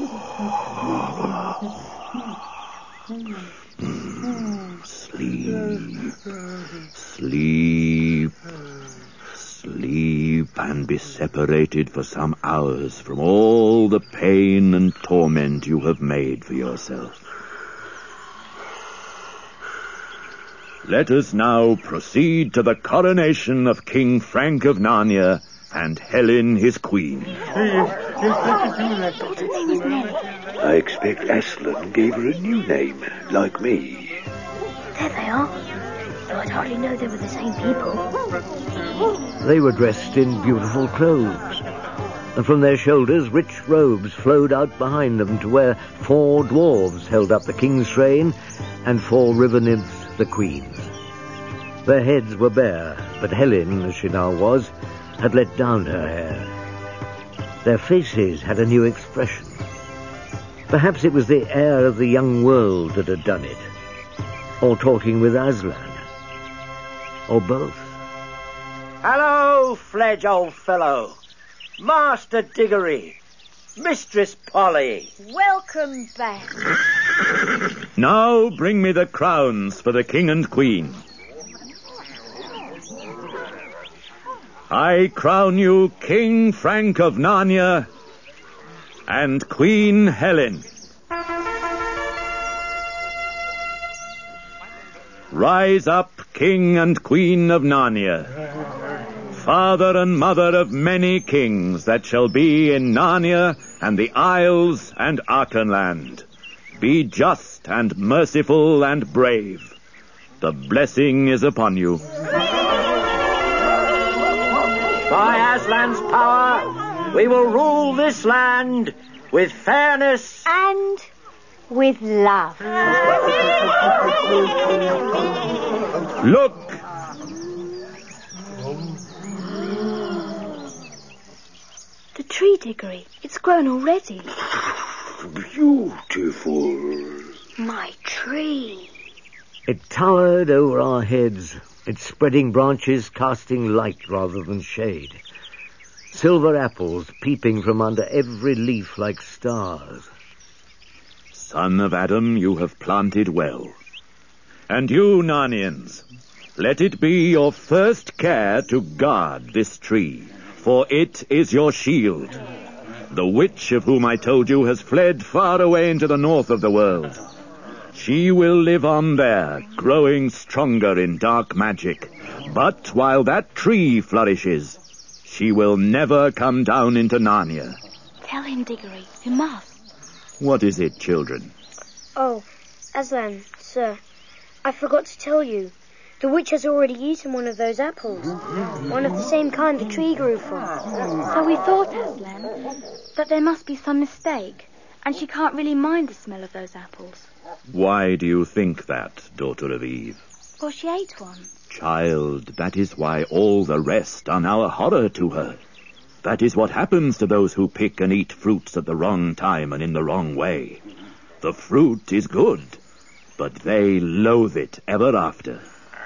Sleep, sleep, sleep, and be separated for some hours from all the pain and torment you have made for yourself. Let us now proceed to the coronation of King Frank of Narnia and Helen, his queen. I expect Aslan gave her a new name, like me. There they are. Though I'd hardly know they were the same people. They were dressed in beautiful clothes, and from their shoulders rich robes flowed out behind them to where four dwarves held up the king's train and four river nymphs the queen's. Their heads were bare, but Helen, as she now was, had let down her hair. Their faces had a new expression. Perhaps it was the air of the young world that had done it, or talking with Aslan, or both. Hello, Fledge, old fellow. Master Diggory. Mistress Polly. Welcome back. Now bring me the crowns for the king and queen. I crown you King Frank of Narnia and Queen Helen. Rise up, King and Queen of Narnia, father and mother of many kings that shall be in Narnia and the Isles and Archenland. Be just and merciful and brave. The blessing is upon you. By Aslan's power, we will rule this land with fairness and with love. Look! The tree, Diggory. It's grown already. Beautiful. My tree. It towered over our heads, its spreading branches casting light rather than shade. Silver apples peeping from under every leaf like stars. Son of Adam, you have planted well. And you, Narnians, let it be your first care to guard this tree, for it is your shield. The witch of whom I told you has fled far away into the north of the world. She will live on there, growing stronger in dark magic. But while that tree flourishes, she will never come down into Narnia. Tell him, Diggory. You must. What is it, children? Oh, Aslan, sir, I forgot to tell you. The witch has already eaten one of those apples. One of the same kind the tree grew from. So we thought, Aslan, but there must be some mistake, and she can't really mind the smell of those apples. Why do you think that, daughter of Eve? Well, she ate one. Child, that is why all the rest are now a horror to her. That is what happens to those who pick and eat fruits at the wrong time and in the wrong way. The fruit is good, but they loathe it ever after.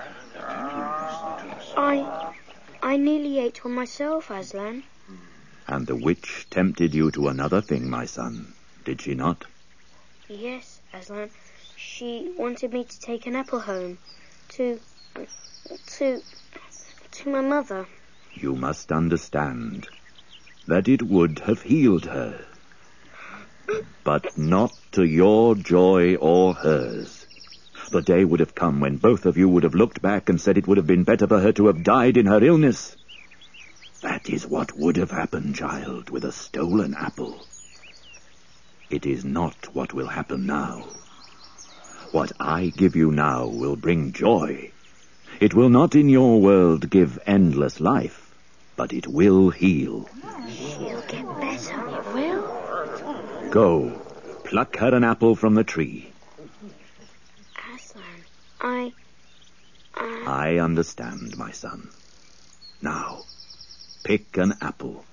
I... I nearly ate one myself, Aslan. And the witch tempted you to another thing, my son, did she not? Yes, Aslan. She wanted me to take an apple home. To... to... to my mother. You must understand that it would have healed her, but not to your joy or hers. The day would have come when both of you would have looked back and said it would have been better for her to have died in her illness. That is what would have happened, child, with a stolen apple. It is not what will happen now. What I give you now will bring joy. It will not in your world give endless life, but it will heal. She'll get better. It will? Go, pluck her an apple from the tree. Aslan, I... I... I understand, my son. Now, pick an apple.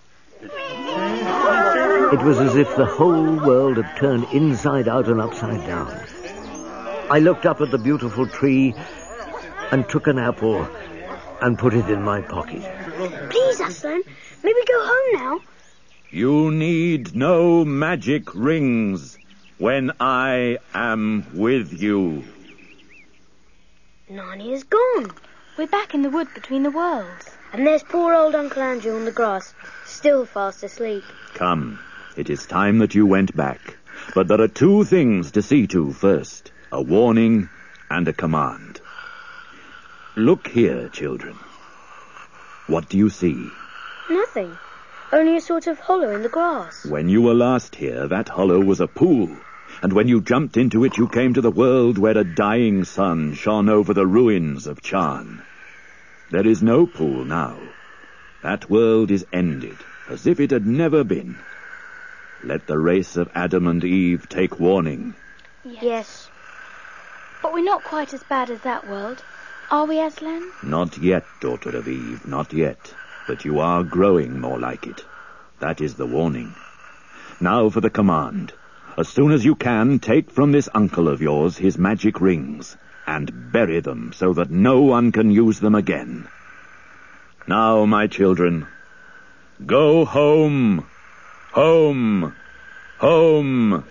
It was as if the whole world had turned inside out and upside down. I looked up at the beautiful tree and took an apple and put it in my pocket. Please, Aslan, may we go home now? You need no magic rings when I am with you. Narnia's gone. We're back in the wood between the worlds. And there's poor old Uncle Andrew on the grass, still fast asleep. Come, it is time that you went back. But there are two things to see to first. A warning and a command. Look here, children. What do you see? Nothing. Only a sort of hollow in the grass. When you were last here, that hollow was a pool. And when you jumped into it, you came to the world where a dying sun shone over the ruins of Charn. There is no pool now. That world is ended, as if it had never been. Let the race of Adam and Eve take warning. Yes. Yes. But we're not quite as bad as that world, are we, Aslan? Not yet, daughter of Eve, not yet. But you are growing more like it. That is the warning. Now for the command. As soon as you can, take from this uncle of yours his magic rings and bury them so that no one can use them again. Now, my children, go home, home, home,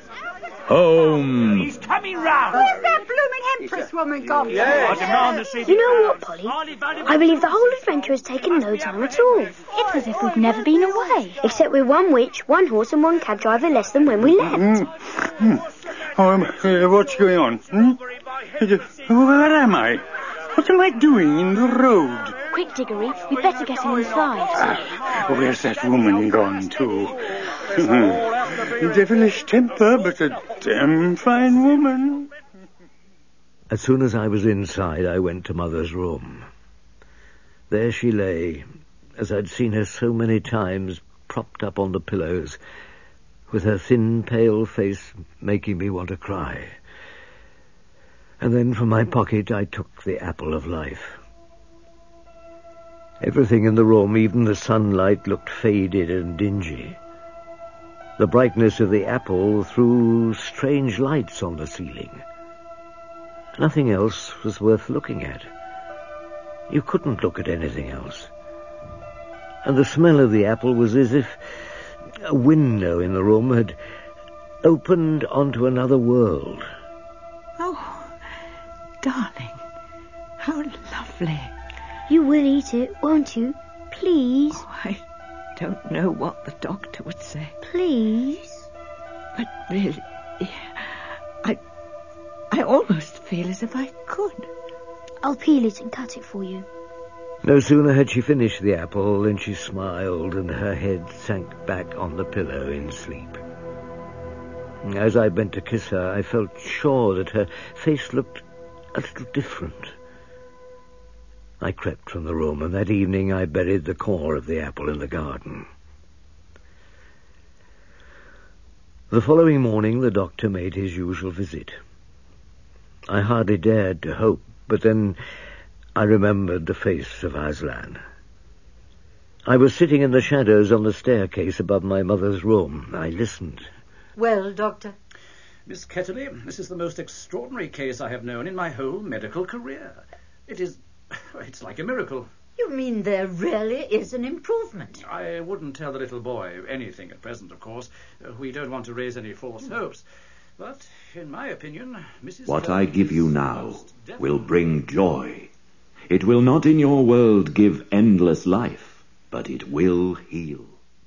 home. He's coming round. Where's that blooming Empress woman gone? Yeah, I demand to see You know what, Polly? I believe the whole adventure has taken no time at all. It's as if we've never been away. Except with one witch, one horse and one cab driver less than when we left. Mm. Mm. Oh, um, uh, what's going on? Hmm? Where am I? What am I doing in the road? Quick, Diggory, we'd better get him inside. Ah, where's that woman gone to? Devilish temper, but a damn fine woman. As soon as I was inside, I went to Mother's room. There she lay, as I'd seen her so many times, propped up on the pillows, with her thin, pale face making me want to cry. And then from my pocket I took the apple of life. Everything in the room, even the sunlight, looked faded and dingy. The brightness of the apple threw strange lights on the ceiling. Nothing else was worth looking at. You couldn't look at anything else. And the smell of the apple was as if a window in the room had opened onto another world. Oh, darling, how lovely. You will eat it, won't you? Please? Oh, I don't know what the doctor would say. Please? But really, I, I almost feel as if I could. I'll peel it and cut it for you. No sooner had she finished the apple than she smiled and her head sank back on the pillow in sleep. As I bent to kiss her, I felt sure that her face looked a little different. I crept from the room, and that evening I buried the core of the apple in the garden. The following morning the doctor made his usual visit. I hardly dared to hope, but then I remembered the face of Aslan. I was sitting in the shadows on the staircase above my mother's room. I listened. Well, Doctor? Miss Ketterley, this is the most extraordinary case I have known in my whole medical career. It is... it's like a miracle. You mean there really is an improvement? I wouldn't tell the little boy anything at present, of course. Uh, we don't want to raise any false mm. hopes. But, in my opinion, Missus What Hurd I give you now will bring joy. It will not in your world give endless life, but it will heal.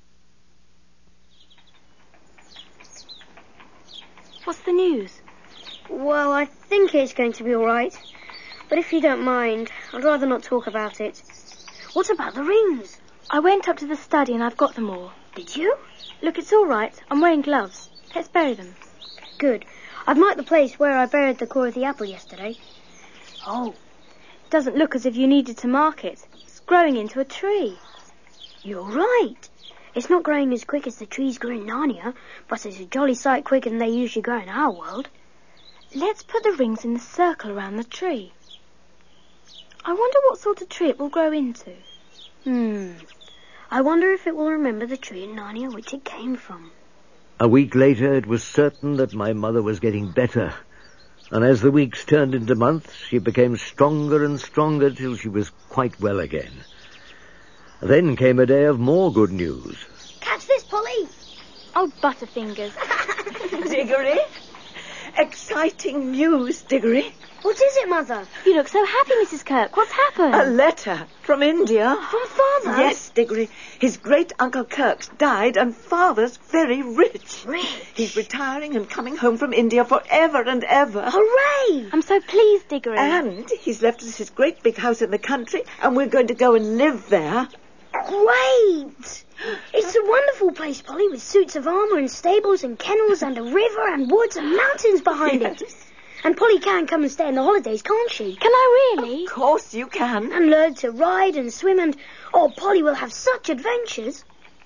What's the news? Well, I think it's going to be all right. But if you don't mind, I'd rather not talk about it. What about the rings? I went up to the study and I've got them all. Did you? Look, it's all right. I'm wearing gloves. Let's bury them. Good. I've marked the place where I buried the core of the apple yesterday. Oh. Doesn't look as if you needed to mark it. It's growing into a tree. You're right. It's not growing as quick as the trees grow in Narnia, but it's a jolly sight quicker than they usually grow in our world. Let's put the rings in the circle around the tree. I wonder what sort of tree it will grow into. Hmm. I wonder if it will remember the tree in Narnia which it came from. A week later, it was certain that my mother was getting better. And as the weeks turned into months, she became stronger and stronger till she was quite well again. Then came a day of more good news. Catch this, Polly! Oh, Butterfingers. Diggory? Exciting news, Diggory. What is it, Mother? You look so happy, Missus Kirk. What's happened? A letter from India. From Father? Yes, Diggory. His great-uncle Kirk's died and Father's very rich. Rich? He's retiring and coming home from India forever and ever. Hooray! I'm so pleased, Diggory. And he's left us his great big house in the country and we're going to go and live there. Great! It's a wonderful place, Polly, with suits of armour and stables and kennels and a river and woods and mountains behind yes. it. And Polly can come and stay in the holidays, can't she? Can I really? Of course you can. And learn to ride and swim and... Oh, Polly will have such adventures.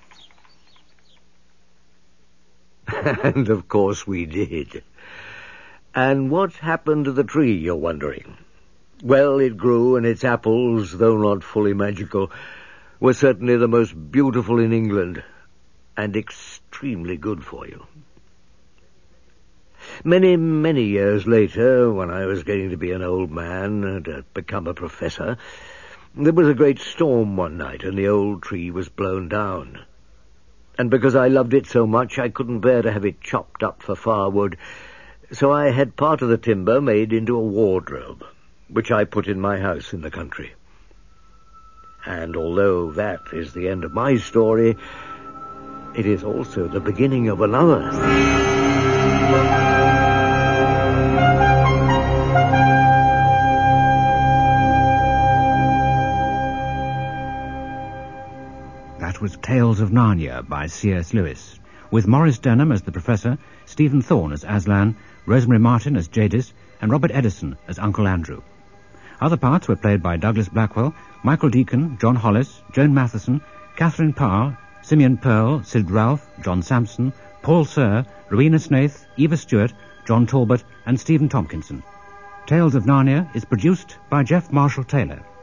And of course we did. And what happened to the tree, you're wondering? Well, it grew, and its apples, though not fully magical, were certainly the most beautiful in England, and extremely good for you. Many, many years later, when I was getting to be an old man and had become a professor, there was a great storm one night, and the old tree was blown down. And because I loved it so much, I couldn't bear to have it chopped up for firewood, so I had part of the timber made into a wardrobe, which I put in my house in the country. And although that is the end of my story, it is also the beginning of another. That was Tales of Narnia by C S Lewis, with Maurice Denham as the Professor, Stephen Thorne as Aslan, Rosemary Martin as Jadis, and Robert Edison as Uncle Andrew. Other parts were played by Douglas Blackwell, Michael Deacon, John Hollis, Joan Matheson, Catherine Parr, Simeon Pearl, Sid Ralph, John Sampson, Paul Sir, Rowena Snaith, Eva Stewart, John Talbot, and Stephen Tompkinson. Tales of Narnia is produced by Jeff Marshall Taylor.